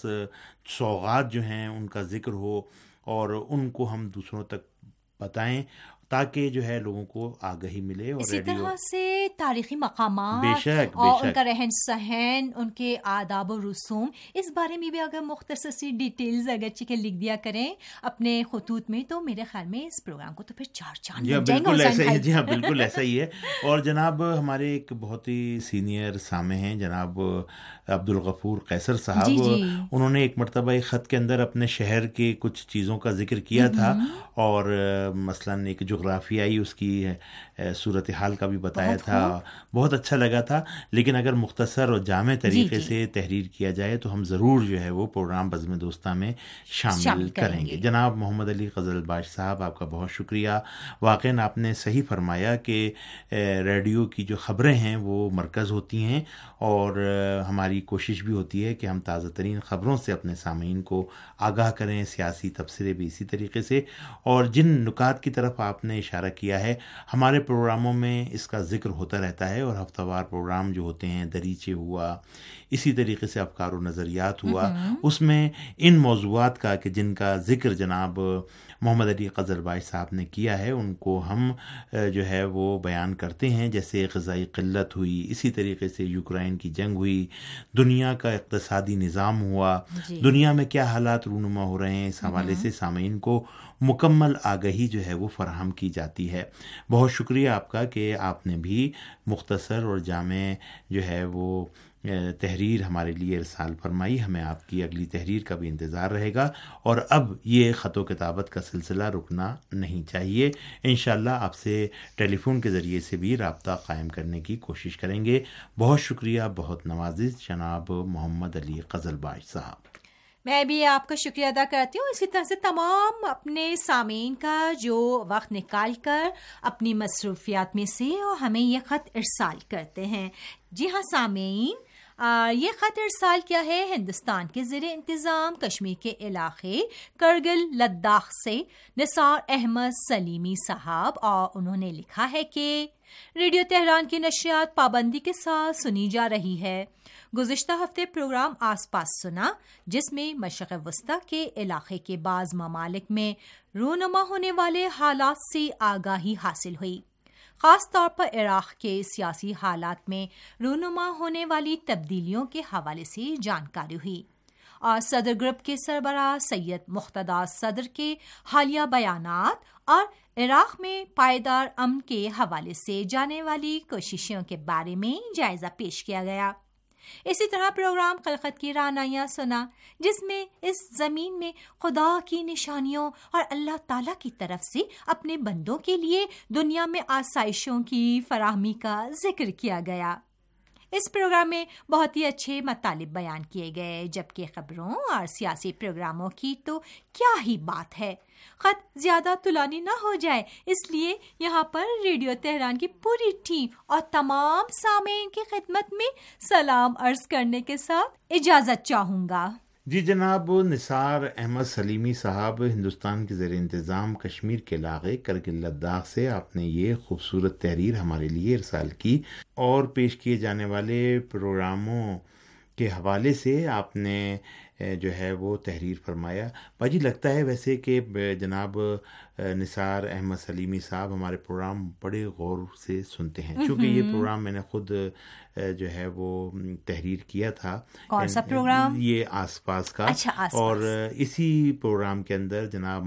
سوغات جو ہیں ان کا ذکر ہو اور ان کو ہم دوسروں تک بتائیں تاکہ جو ہے لوگوں کو آگہی ملے. اور اسی طرح سے تاریخی مقامات بے شک اور ان کا رہن سہن, ان کے آداب و رسوم, اس بارے میں بھی اگر مختصر سی ڈیٹیلز اگرچہ کہ لکھ دیا کریں اپنے خطوط میں تو میرے خیال میں اس پروگرام کو تو پھر چار چاند لگ جائیں گے. بالکل ایسا ہی, جی ہاں بالکل ایسا ہی ہے. اور جناب ہمارے ایک بہت ہی سینئر سامع ہیں جناب عبدالغفور قیصر صاحب, انہوں نے ایک مرتبہ ایک خط کے اندر اپنے شہر کے کچھ چیزوں کا ذکر کیا تھا, اور مثلاً ایک جو جغرافیائی اس کی صورتحال کا بھی بتایا تھا، بہت اچھا لگا تھا. لیکن اگر مختصر اور جامع طریقے سے تحریر کیا جائے تو ہم ضرور جو ہے وہ پروگرام بزم دوستہ میں شامل کریں گے. جناب محمد علی قزلباش صاحب، آپ کا بہت شکریہ. واقعاً آپ نے صحیح فرمایا کہ ریڈیو کی جو خبریں ہیں وہ مرکز ہوتی ہیں، اور ہماری کوشش بھی ہوتی ہے کہ ہم تازہ ترین خبروں سے اپنے سامعین کو آگاہ کریں، سیاسی تبصرے بھی اسی طریقے سے. اور جن نکات کی طرف آپ نے اشارہ کیا ہے، ہمارے پروگراموں میں اس کا ذکر ہوتا رہتا ہے، اور ہفتہ وار پروگرام جو ہوتے ہیں، دریچے ہوا، اسی طریقے سے افکار و نظریات ہوا، اس میں ان موضوعات کا کہ جن کا ذکر جناب محمد علی قزلباش صاحب نے کیا ہے ان کو ہم جو ہے وہ بیان کرتے ہیں. جیسے غذائی قلت ہوئی، اسی طریقے سے یوکرائن کی جنگ ہوئی، دنیا کا اقتصادی نظام ہوا، دنیا میں کیا حالات رونما ہو رہے ہیں، اس حوالے سے سامعین کو مکمل آگہی جو ہے وہ فراہم کی جاتی ہے. بہت شکریہ آپ کا کہ آپ نے بھی مختصر اور جامع جو ہے وہ تحریر ہمارے لیے ارسال فرمائی. ہمیں آپ کی اگلی تحریر کا بھی انتظار رہے گا، اور اب یہ خط و کتابت کا سلسلہ رکنا نہیں چاہیے. انشاءاللہ آپ سے ٹیلی فون کے ذریعے سے بھی رابطہ قائم کرنے کی کوشش کریں گے. بہت شکریہ، بہت نوازش جناب محمد علی قزلباش صاحب. میں بھی آپ کا شکریہ ادا کرتی ہوں، اسی طرح سے تمام اپنے سامعین کا جو وقت نکال کر اپنی مصروفیات میں سے اور ہمیں یہ خط ارسال کرتے ہیں. جی ہاں سامعین، یہ خط ارسال کیا ہے ہندوستان کے زیر انتظام کشمیر کے علاقے کرگل لداخ سے نثار احمد سلیمی صاحب، اور انہوں نے لکھا ہے کہ ریڈیو تہران کی نشریات پابندی کے ساتھ سنی جا رہی ہے. گزشتہ ہفتے پروگرام آس پاس سنا، جس میں مشرق وسطی کے علاقے کے بعض ممالک میں رونما ہونے والے حالات سے آگاہی حاصل ہوئی. خاص طور پر عراق کے سیاسی حالات میں رونما ہونے والی تبدیلیوں کے حوالے سے جانکاری ہوئی، اور صدر گروپ کے سربراہ سید مقتدی صدر کے حالیہ بیانات اور عراق میں پائیدار امن کے حوالے سے جانے والی کوششوں کے بارے میں جائزہ پیش کیا گیا. اسی طرح پروگرام خلقت کی رانائیاں سنا، جس میں اس زمین میں خدا کی نشانیوں اور اللہ تعالیٰ کی طرف سے اپنے بندوں کے لیے دنیا میں آسائشوں کی فراہمی کا ذکر کیا گیا. اس پروگرام میں بہت ہی اچھے مطالب بیان کیے گئے، جبکہ خبروں اور سیاسی پروگراموں کی تو کیا ہی بات ہے. خط زیادہ طولانی نہ ہو جائے، اس لیے یہاں پر ریڈیو تہران کی پوری ٹیم اور تمام سامعین کی خدمت میں سلام عرض کرنے کے ساتھ اجازت چاہوں گا. جی جناب نثار احمد سلیمی صاحب، ہندوستان کے زیر انتظام کشمیر کے علاقے کرگل لداخ سے آپ نے یہ خوبصورت تحریر ہمارے لیے ارسال کی، اور پیش کیے جانے والے پروگراموں کے حوالے سے آپ نے جو ہے وہ تحریر فرمایا. باجی لگتا ہے ویسے کہ جناب نثار احمد سلیمی صاحب ہمارے پروگرام بڑے غور سے سنتے ہیں، چونکہ یہ پروگرام میں نے خود جو ہے وہ تحریر کیا تھا. کون سا پروگرام؟ یہ آس پاس کا. اور اسی پروگرام کے اندر جناب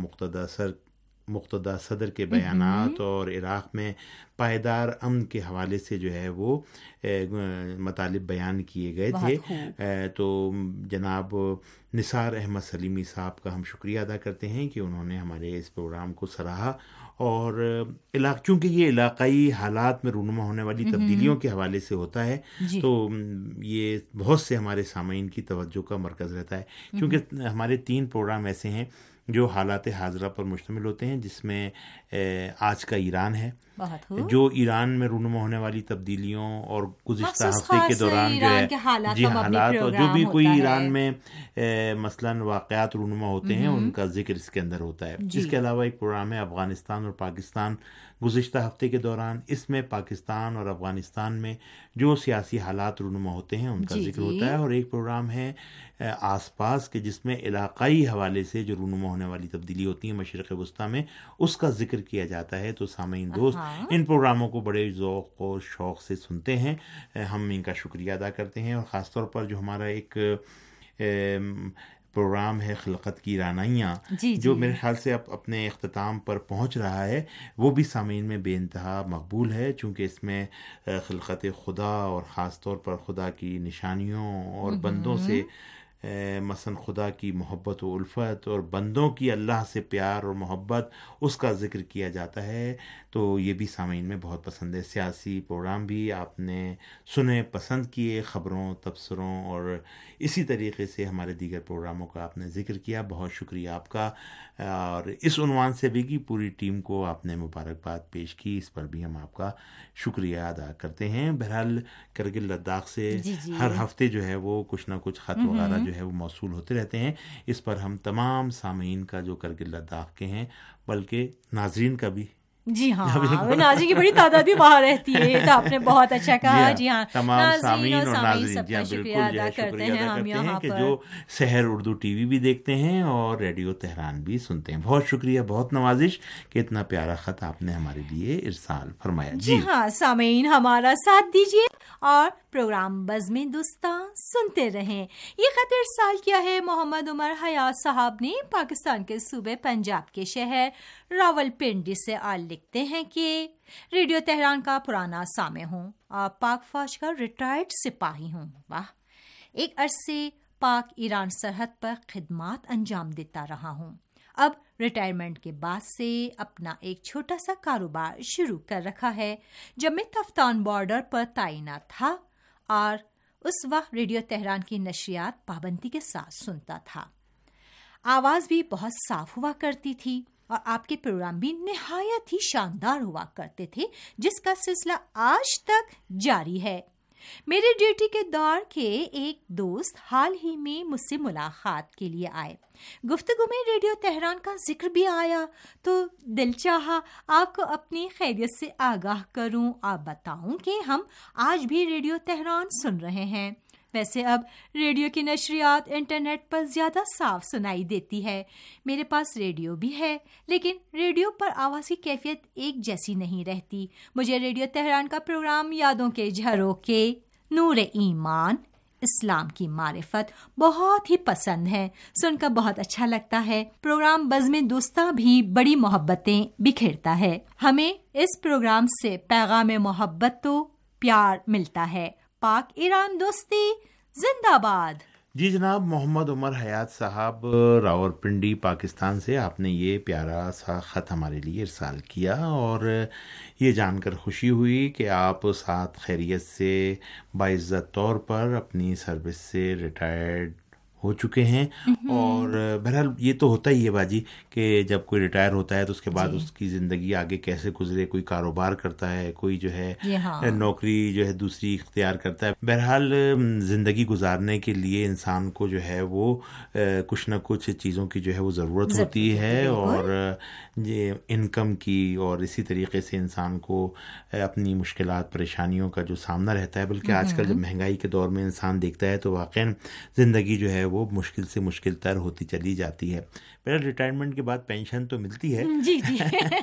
مقتدی صدر کے بیانات اور عراق میں پائیدار امن کے حوالے سے جو ہے وہ مطالب بیان کیے گئے تھے. تو جناب نثار احمد سلیمی صاحب کا ہم شکریہ ادا کرتے ہیں کہ انہوں نے ہمارے اس پروگرام کو سراہا، اور چونکہ یہ علاقائی حالات میں رونما ہونے والی تبدیلیوں کے حوالے سے ہوتا ہے، تو یہ بہت سے ہمارے سامعین کی توجہ کا مرکز رہتا ہے. کیونکہ ہمارے 3 پروگرام ایسے ہیں جو حالات حاضرہ پر مشتمل ہوتے ہیں، جس میں آج کا ایران ہے، جو ایران میں رونما ہونے والی تبدیلیوں اور گزشتہ ہفتے کے دوران جو ہے حالات اور جو بھی کوئی ایران میں مثلاً واقعات رونما ہوتے ہیں ان کا ذکر اس کے اندر ہوتا ہے. اس کے علاوہ ایک پروگرام ہے افغانستان اور پاکستان گزشتہ ہفتے کے دوران، اس میں پاکستان اور افغانستان میں جو سیاسی حالات رونما ہوتے ہیں ان کا ذکر ہوتا ہے. اور ایک پروگرام ہے آس پاس کے، جس میں علاقائی حوالے سے جو رونما ہونے والی تبدیلی ہوتی ہے مشرق وسطیٰ میں، اس کا ذکر کیا جاتا ہے. تو سامعین دوست ان پروگراموں کو بڑے ذوق و شوق سے سنتے ہیں، ہم ان کا شکریہ ادا کرتے ہیں. اور خاص طور پر جو ہمارا ایک پروگرام ہے خلقت کی رانائیاں، جو میرے خیال سے اب اپنے اختتام پر پہنچ رہا ہے، وہ بھی سامعین میں بے انتہا مقبول ہے، چونکہ اس میں خلقت خدا اور خاص طور پر خدا کی نشانیوں اور بندوں سے مثلا خدا کی محبت و الفت اور بندوں کی اللہ سے پیار اور محبت، اس کا ذکر کیا جاتا ہے، تو یہ بھی سامعین میں بہت پسند ہے۔ سیاسی پروگرام بھی آپ نے سنے، پسند کیے، خبروں، تبصروں اور اسی طریقے سے ہمارے دیگر پروگراموں کا آپ نے ذکر کیا، بہت شکریہ آپ کا۔ اور اس عنوان سے بھی کہ پوری ٹیم کو آپ نے مبارکباد پیش کی، اس پر بھی ہم آپ کا شکریہ ادا کرتے ہیں۔ بہرحال کرگل لداخ سے ہر ہفتے جو ہے وہ کچھ نہ کچھ خط وغیرہ جو ہے وہ موصول ہوتے رہتے ہیں۔ اس پر ہم تمام سامعین کا جو کرگل لداخ کے ہیں، بلکہ ناظرین کا بھی، جی ہاں، ناظرین کی بڑی تعداد بھی وہاں رہتی ہے، تو آپ نے بہت اچھا کہا۔ جی ہاں، تمام سامعین اور ناظرین سب کا شکریہ ادا کرتے ہیں ہم یہاں کہ پر، جو سحر اردو ٹی وی بھی دیکھتے ہیں اور ریڈیو تہران بھی سنتے ہیں۔ بہت شکریہ، بہت نوازش کہ اتنا پیارا خط آپ نے ہمارے لیے ارسال فرمایا۔ جی ہاں سامعین، ہمارا ساتھ دیجیے اور پروگرام بزم دوستاں سنتے رہیں۔ یہ خط ارسال کیا ہے محمد عمر حیات صاحب نے، پاکستان کے صوبے پنجاب کے شہر راولپنڈی سے۔ لکھتے ہیں کہ ریڈیو تہران کا پرانا سامع ہوں، آپ پاک فوج کا ریٹائرڈ سپاہی ہوں۔ واہ، ایک عرصے پاک ایران سرحد پر خدمات انجام دیتا رہا ہوں۔ اب ریٹائرمنٹ کے بعد سے اپنا ایک چھوٹا سا کاروبار شروع کر رکھا ہے۔ جب میں تفتان بارڈر پر تعینات تھا اور اس وقت ریڈیو تہران کی نشریات پابندی کے ساتھ سنتا تھا، آواز بھی بہت صاف ہوا کرتی تھی اور آپ کے پروگرام بھی نہایت ہی شاندار ہوا کرتے تھے، جس کا سلسلہ آج تک جاری ہے۔ میرے ڈیوٹی کے دور کے ایک دوست حال ہی میں مجھ سے ملاقات کے لیے آئے۔ گفتگو میں ریڈیو تہران کا ذکر بھی آیا تو دل چاہا آپ کو اپنی خیریت سے آگاہ کروں اور بتاؤں کہ ہم آج بھی ریڈیو تہران سن رہے ہیں۔ ویسے اب ریڈیو کی نشریات انٹرنیٹ پر زیادہ صاف سنائی دیتی ہے۔ میرے پاس ریڈیو بھی ہے، لیکن ریڈیو پر آواز کی کیفیت ایک جیسی نہیں رہتی۔ مجھے ریڈیو تہران کا پروگرام یادوں کے جھروکے، نور ایمان، اسلام کی معرفت بہت ہی پسند ہے، سن کر بہت اچھا لگتا ہے۔ پروگرام بزم دوستاں بھی بڑی محبتیں بکھیرتا ہے۔ ہمیں اس پروگرام سے پیغام محبت تو پیار ملتا ہے۔ پاک ایران دوستی زندہ باد۔ جی جناب، محمد عمر حیات صاحب راولپنڈی پاکستان سے آپ نے یہ پیارا سا خط ہمارے لیے ارسال کیا، اور یہ جان کر خوشی ہوئی کہ آپ ساتھ خیریت سے باعزت طور پر اپنی سروس سے ریٹائرڈ ہو چکے ہیں۔ اور بہرحال یہ تو ہوتا ہی ہے باجی کہ جب کوئی ریٹائر ہوتا ہے تو اس کے بعد اس کی زندگی آگے کیسے گزرے، کوئی کاروبار کرتا ہے، کوئی جو ہے نوکری جو ہے دوسری اختیار کرتا ہے۔ بہرحال زندگی گزارنے کے لیے انسان کو جو ہے وہ کچھ نہ کچھ چیزوں کی جو ہے وہ ضرورت ہوتی ہے، اور یہ انکم کی، اور اسی طریقے سے انسان کو اپنی مشکلات پریشانیوں کا جو سامنا رہتا ہے، بلکہ آج کل جب مہنگائی کے دور میں انسان دیکھتا ہے تو واقعا زندگی جو ہے وہ مشکل سے مشکل تر ہوتی چلی جاتی ہے۔ پہلے ریٹائرمنٹ کے بعد پینشن تو ملتی ہے، جی جی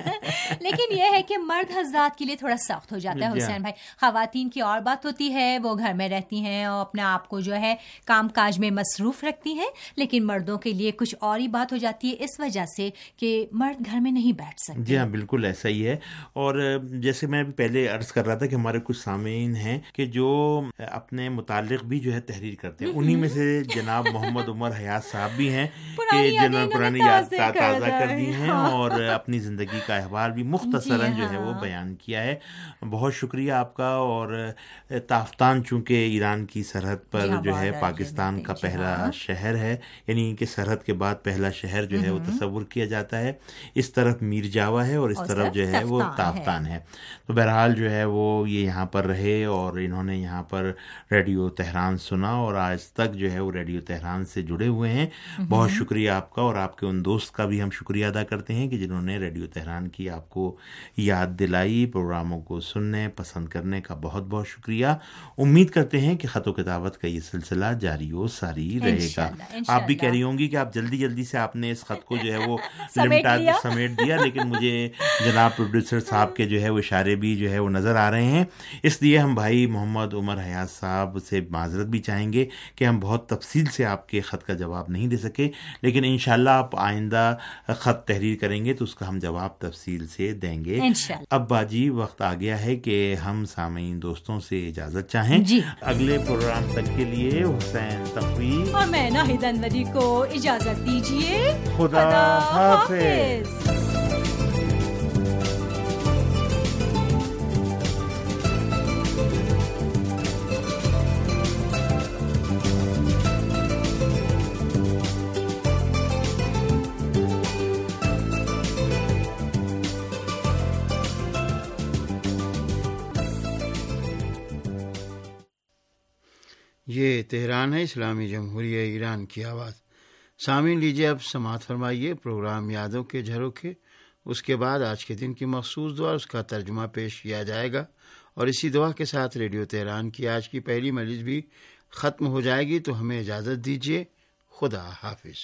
لیکن یہ ہے کہ مرد حضرات کے لیے تھوڑا سخت ہو جاتا ہے حسین بھائی۔ خواتین کی اور بات ہوتی ہے، وہ گھر میں رہتی ہیں اور اپنے آپ کو جو ہے کام کاج میں مصروف رکھتی ہیں، لیکن مردوں کے لیے کچھ اور ہی بات ہو جاتی ہے اس وجہ سے کہ مرد گھر میں نہیں بیٹھ سکتے۔ جی ہاں، بالکل ایسا ہی ہے۔ اور جیسے میں پہلے عرض کر رہا تھا کہ ہمارے کچھ سامعین ہیں کہ جو اپنے متعلق بھی جو ہے تحریر کرتے ہیں، انہی میں سے جناب محمد عمر حیات صاحب بھی ہیں کہ جنہوں نے پرانی یاد تازہ کر دی ہیں اور اپنی زندگی کا احوال بھی مختصراً جو ہے وہ بیان کیا ہے۔ بہت شکریہ آپ کا۔ اور تافتان چونکہ ایران کی سرحد پر جو ہے پاکستان کا پہلا شہر ہے، یعنی کہ سرحد کے بعد پہلا شہر جو ہے وہ تصور کیا جاتا ہے۔ اس طرف میر جاوا ہے اور اس طرف جو ہے وہ تافتان ہے۔ تو بہرحال جو ہے وہ یہ یہاں پر رہے اور انہوں نے یہاں پر ریڈیو تہران سنا اور آج تک جو ہے وہ ریڈیو تہران سے جڑے ہوئے ہیں۔ بہت شکریہ آپ کا، اور آپ کے ان دوست کا بھی ہم شکریہ ادا کرتے ہیں کہ جنہوں نے ریڈیو تہران کی آپ کو یاد دلائی۔ پروگراموں کو سننے پسند کرنے کا بہت بہت شکریہ۔ امید کرتے ہیں کہ خط و کتابت کا یہ سلسلہ جاری و ساری رہے گا۔ آپ بھی کہہ رہی ہوں گی کہ آپ جلدی جلدی سے آپ نے اس خط کو جو ہے وہ سمیٹ دیا، لیکن مجھے جناب پروڈیوسر صاحب کے جو ہے وہ اشارے بھی جو ہے وہ نظر آ رہے ہیں، اس لیے ہم بھائی محمد عمر حیات صاحب سے معذرت بھی چاہیں گے کہ ہم بہت تفصیل سے آپ کے خط کا جواب نہیں دے سکے، لیکن انشاءاللہ آپ آئندہ خط تحریر کریں گے تو اس کا ہم جواب تفصیل سے دیں گے انشاءاللہ۔ اب باجی وقت آ گیا ہے کہ ہم سامعین دوستوں سے اجازت چاہیں جی۔ اگلے پروگرام تک کے لیے حسین تقوی اور میں ناہید انوری کو اجازت دیجیے۔ خدا حافظ۔ یہ تہران ہے، اسلامی جمہوریہ ایران کی آواز۔ سامعین لیجیے اب سماعت فرمائیے پروگرام یادوں کے جھروکے، اس کے بعد آج کے دن کی مخصوص دعا، اس کا ترجمہ پیش کیا جائے گا، اور اسی دعا کے ساتھ ریڈیو تہران کی آج کی پہلی مجلس بھی ختم ہو جائے گی۔ تو ہمیں اجازت دیجیے، خدا حافظ۔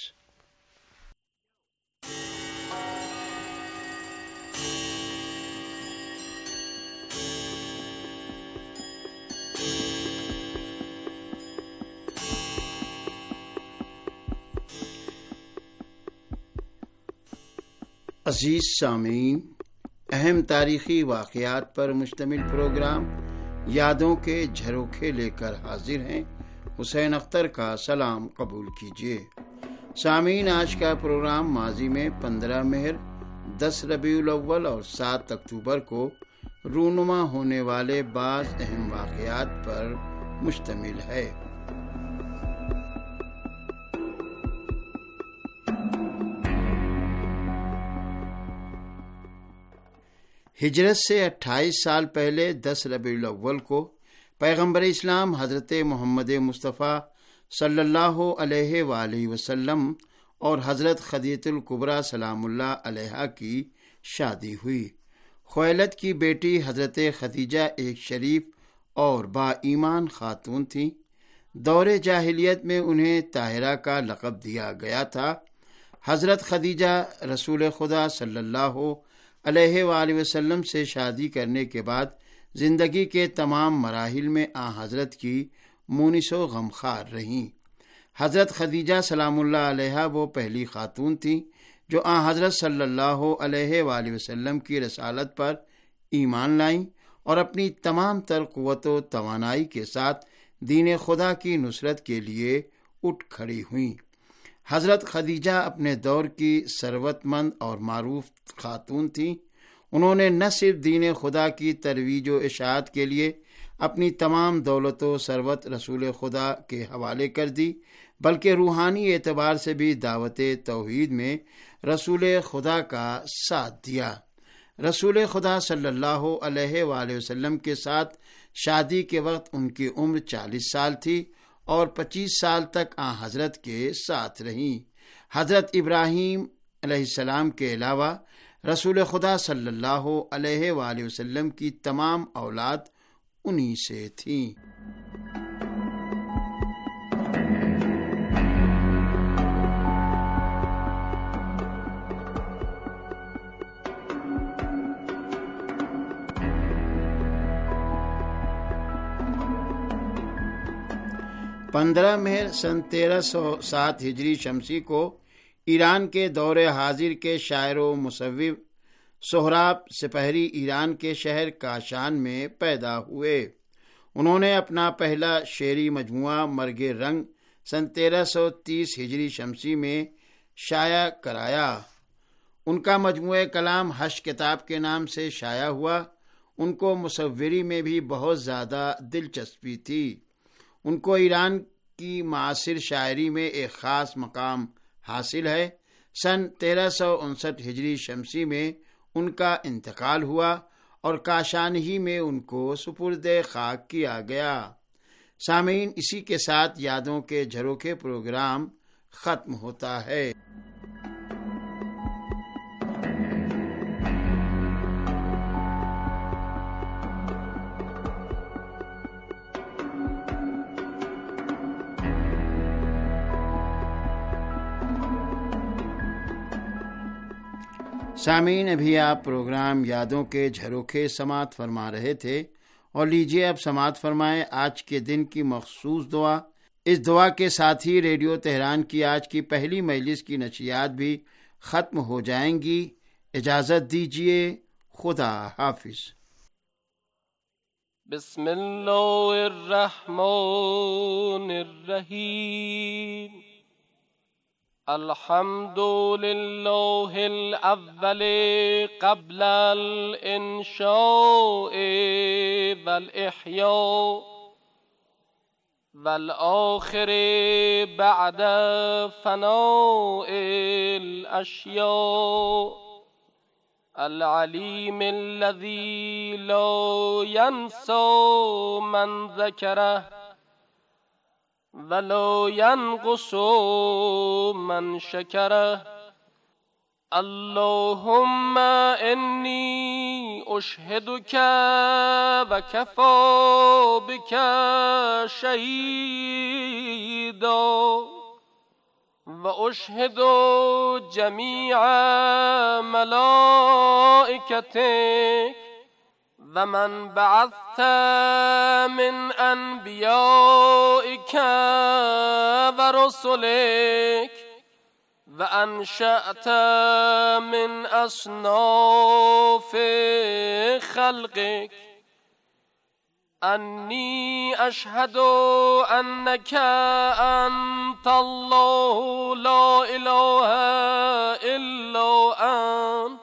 عزیز سامعین، اہم تاریخی واقعات پر مشتمل پروگرام یادوں کے جھروکے لے کر حاضر ہیں۔ حسین اختر کا سلام قبول کیجیے۔ سامعین، آج کا پروگرام ماضی میں 15 مہر، 10 ربیع الاول اور 7 اکتوبر کو رونما ہونے والے بعض اہم واقعات پر مشتمل ہے۔ ہجرت سے 28 سال پہلے 10 ربیع الاول کو پیغمبر اسلام حضرت محمد مصطفیٰ صلی اللہ علیہ وآلہ وسلم اور حضرت خدیجہ الکبریٰ سلام اللہ علیہا کی شادی ہوئی۔ خویلد کی بیٹی حضرت خدیجہ ایک شریف اور با ایمان خاتون تھیں۔ دور جاہلیت میں انہیں طاہرہ کا لقب دیا گیا تھا۔ حضرت خدیجہ رسول خدا صلی اللہ علیہ وآلہ وسلم سے شادی کرنے کے بعد زندگی کے تمام مراحل میں حضرت کی مونس و غمخوار رہیں۔ حضرت خدیجہ سلام اللہ علیہا وہ پہلی خاتون تھیں جو حضرت صلی اللہ علیہ وآلہ وسلم کی رسالت پر ایمان لائیں اور اپنی تمام تر قوت و توانائی کے ساتھ دین خدا کی نصرت کے لیے اٹھ کھڑی ہوئیں۔ حضرت خدیجہ اپنے دور کی ثروت مند اور معروف خاتون تھیں۔ انہوں نے نہ صرف دین خدا کی ترویج و اشاعت کے لیے اپنی تمام دولت و ثروت رسول خدا کے حوالے کر دی، بلکہ روحانی اعتبار سے بھی دعوت توحید میں رسول خدا کا ساتھ دیا۔ رسول خدا صلی اللہ علیہ وآلہ وسلم کے ساتھ شادی کے وقت ان کی عمر 40 سال تھی اور 25 سال تک حضرت کے ساتھ رہیں۔ حضرت ابراہیم علیہ السلام کے علاوہ رسول خدا صلی اللہ علیہ وآلہ وسلم کی تمام اولاد انہی سے تھیں۔ پندرہ مہر سن 1307 ہجری شمسی کو ایران کے دور حاضر کے شاعر و مصوف سہراب سپہری ایران کے شہر کاشان میں پیدا ہوئے۔ انہوں نے اپنا پہلا شعری مجموعہ مرگ رنگ سن 1330 ہجری شمسی میں شائع کرایا۔ ان کا مجموعہ کلام حش کتاب کے نام سے شائع ہوا۔ ان کو مصوری میں بھی بہت زیادہ دلچسپی تھی۔ ان کو ایران کی معاصر شاعری میں ایک خاص مقام حاصل ہے۔ سن 1359 ہجری شمسی میں ان کا انتقال ہوا اور کاشان ہی میں ان کو سپرد خاک کیا گیا۔ سامعین، اسی کے ساتھ یادوں کے جھروکے پروگرام ختم ہوتا ہے۔ سامعین، ابھی آپ پروگرام یادوں کے جھروکے سماعت فرما رہے تھے، اور لیجیے اب سماعت فرمائیں آج کے دن کی مخصوص دعا इस दुआ के साथ ही रेडियो तेहरान की आज की पहली मजलिस की नशियात भी ख़त्म हो जाएंगी। इजाज़त दीजिए, खुदा हाफिज। बिस्मिल्लाहिर्रहमानिर्रहीम। अल्हम्दुलिल्लाहिल अव्वली क़ब्लल इंशा'i वल इह्या वल आखिरी बअद फ़नाइल अशिया अल अलीमिल्लज़ी ला यंसा मन ज़करह वला यनक़ुसु मन शकरह। अल्लाहुम्मा इन्नी उशहिदुका व कफ़ा बिका शहीदा व उशहिदु जमीअ मलाइकतिक व मन बअस्त मिन अनबियाइका व रुसुलिक व अनशअत मिन अस्नाफ खल्क़िक अन्नी अशहदु अन्नका अंतल्लाहु ला इलाहा इल्ला अंत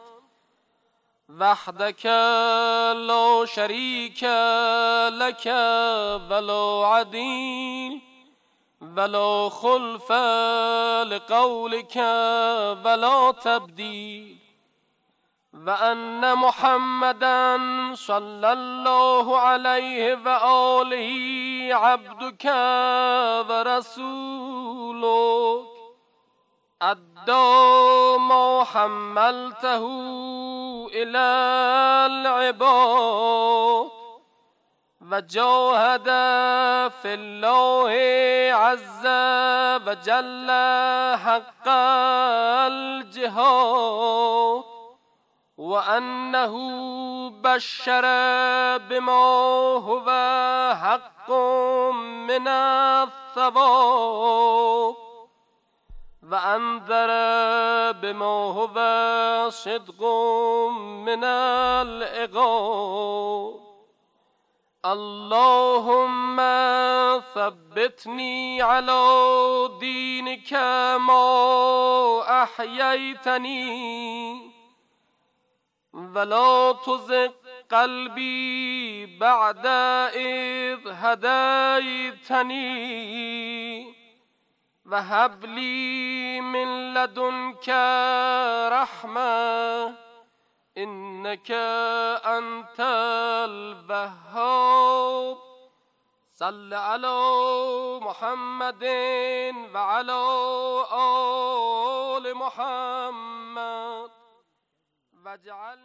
वहदक ला शरीक लक वला अदील वला खुल्फ लिक़ौलिक वला तब्दील व अन्न मुहम्मदन सल्लल्लाहु अलैहि व आलिहि अब्दुक व रसूलुक अद्दा मा हम्मलतहु इलल इबाद व जाहद फिल्लाहि अज़्ज़ा व जल्ला हक़्क़ल जिहाद व अन्नहु बश्शर बिमा हुवा हक़्क़ुम मिनस्सवाब व अंज़र बिमा हुवा सिद्क़ुम मिनल इक़ाब। अल्लाहुम्मा सब्बितनी अला दीनिका मा अह्यैतनी वला तुज़िग़ क़ल्बी बअद इज़ हदैतनी वहब ली मिन लदुनका रहमा इन्नका अंतल वह्हाब। सल्लि अला मुहम्मदिन व अला आलि मुहम्मद वजअलनी।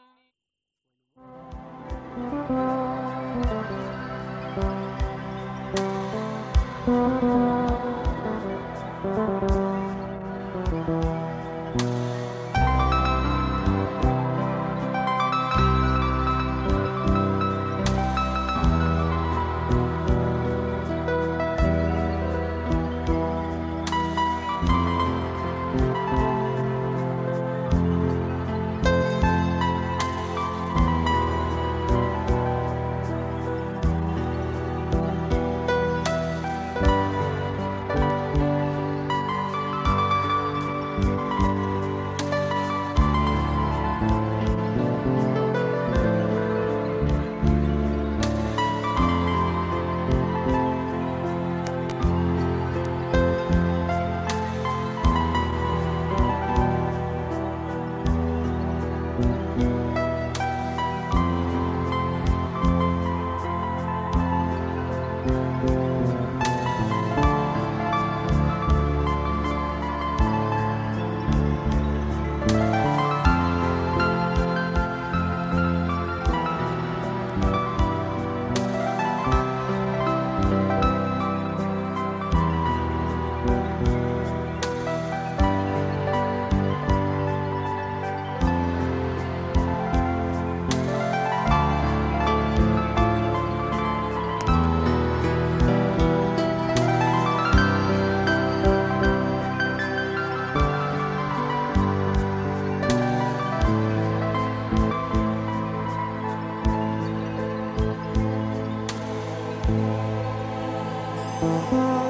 you.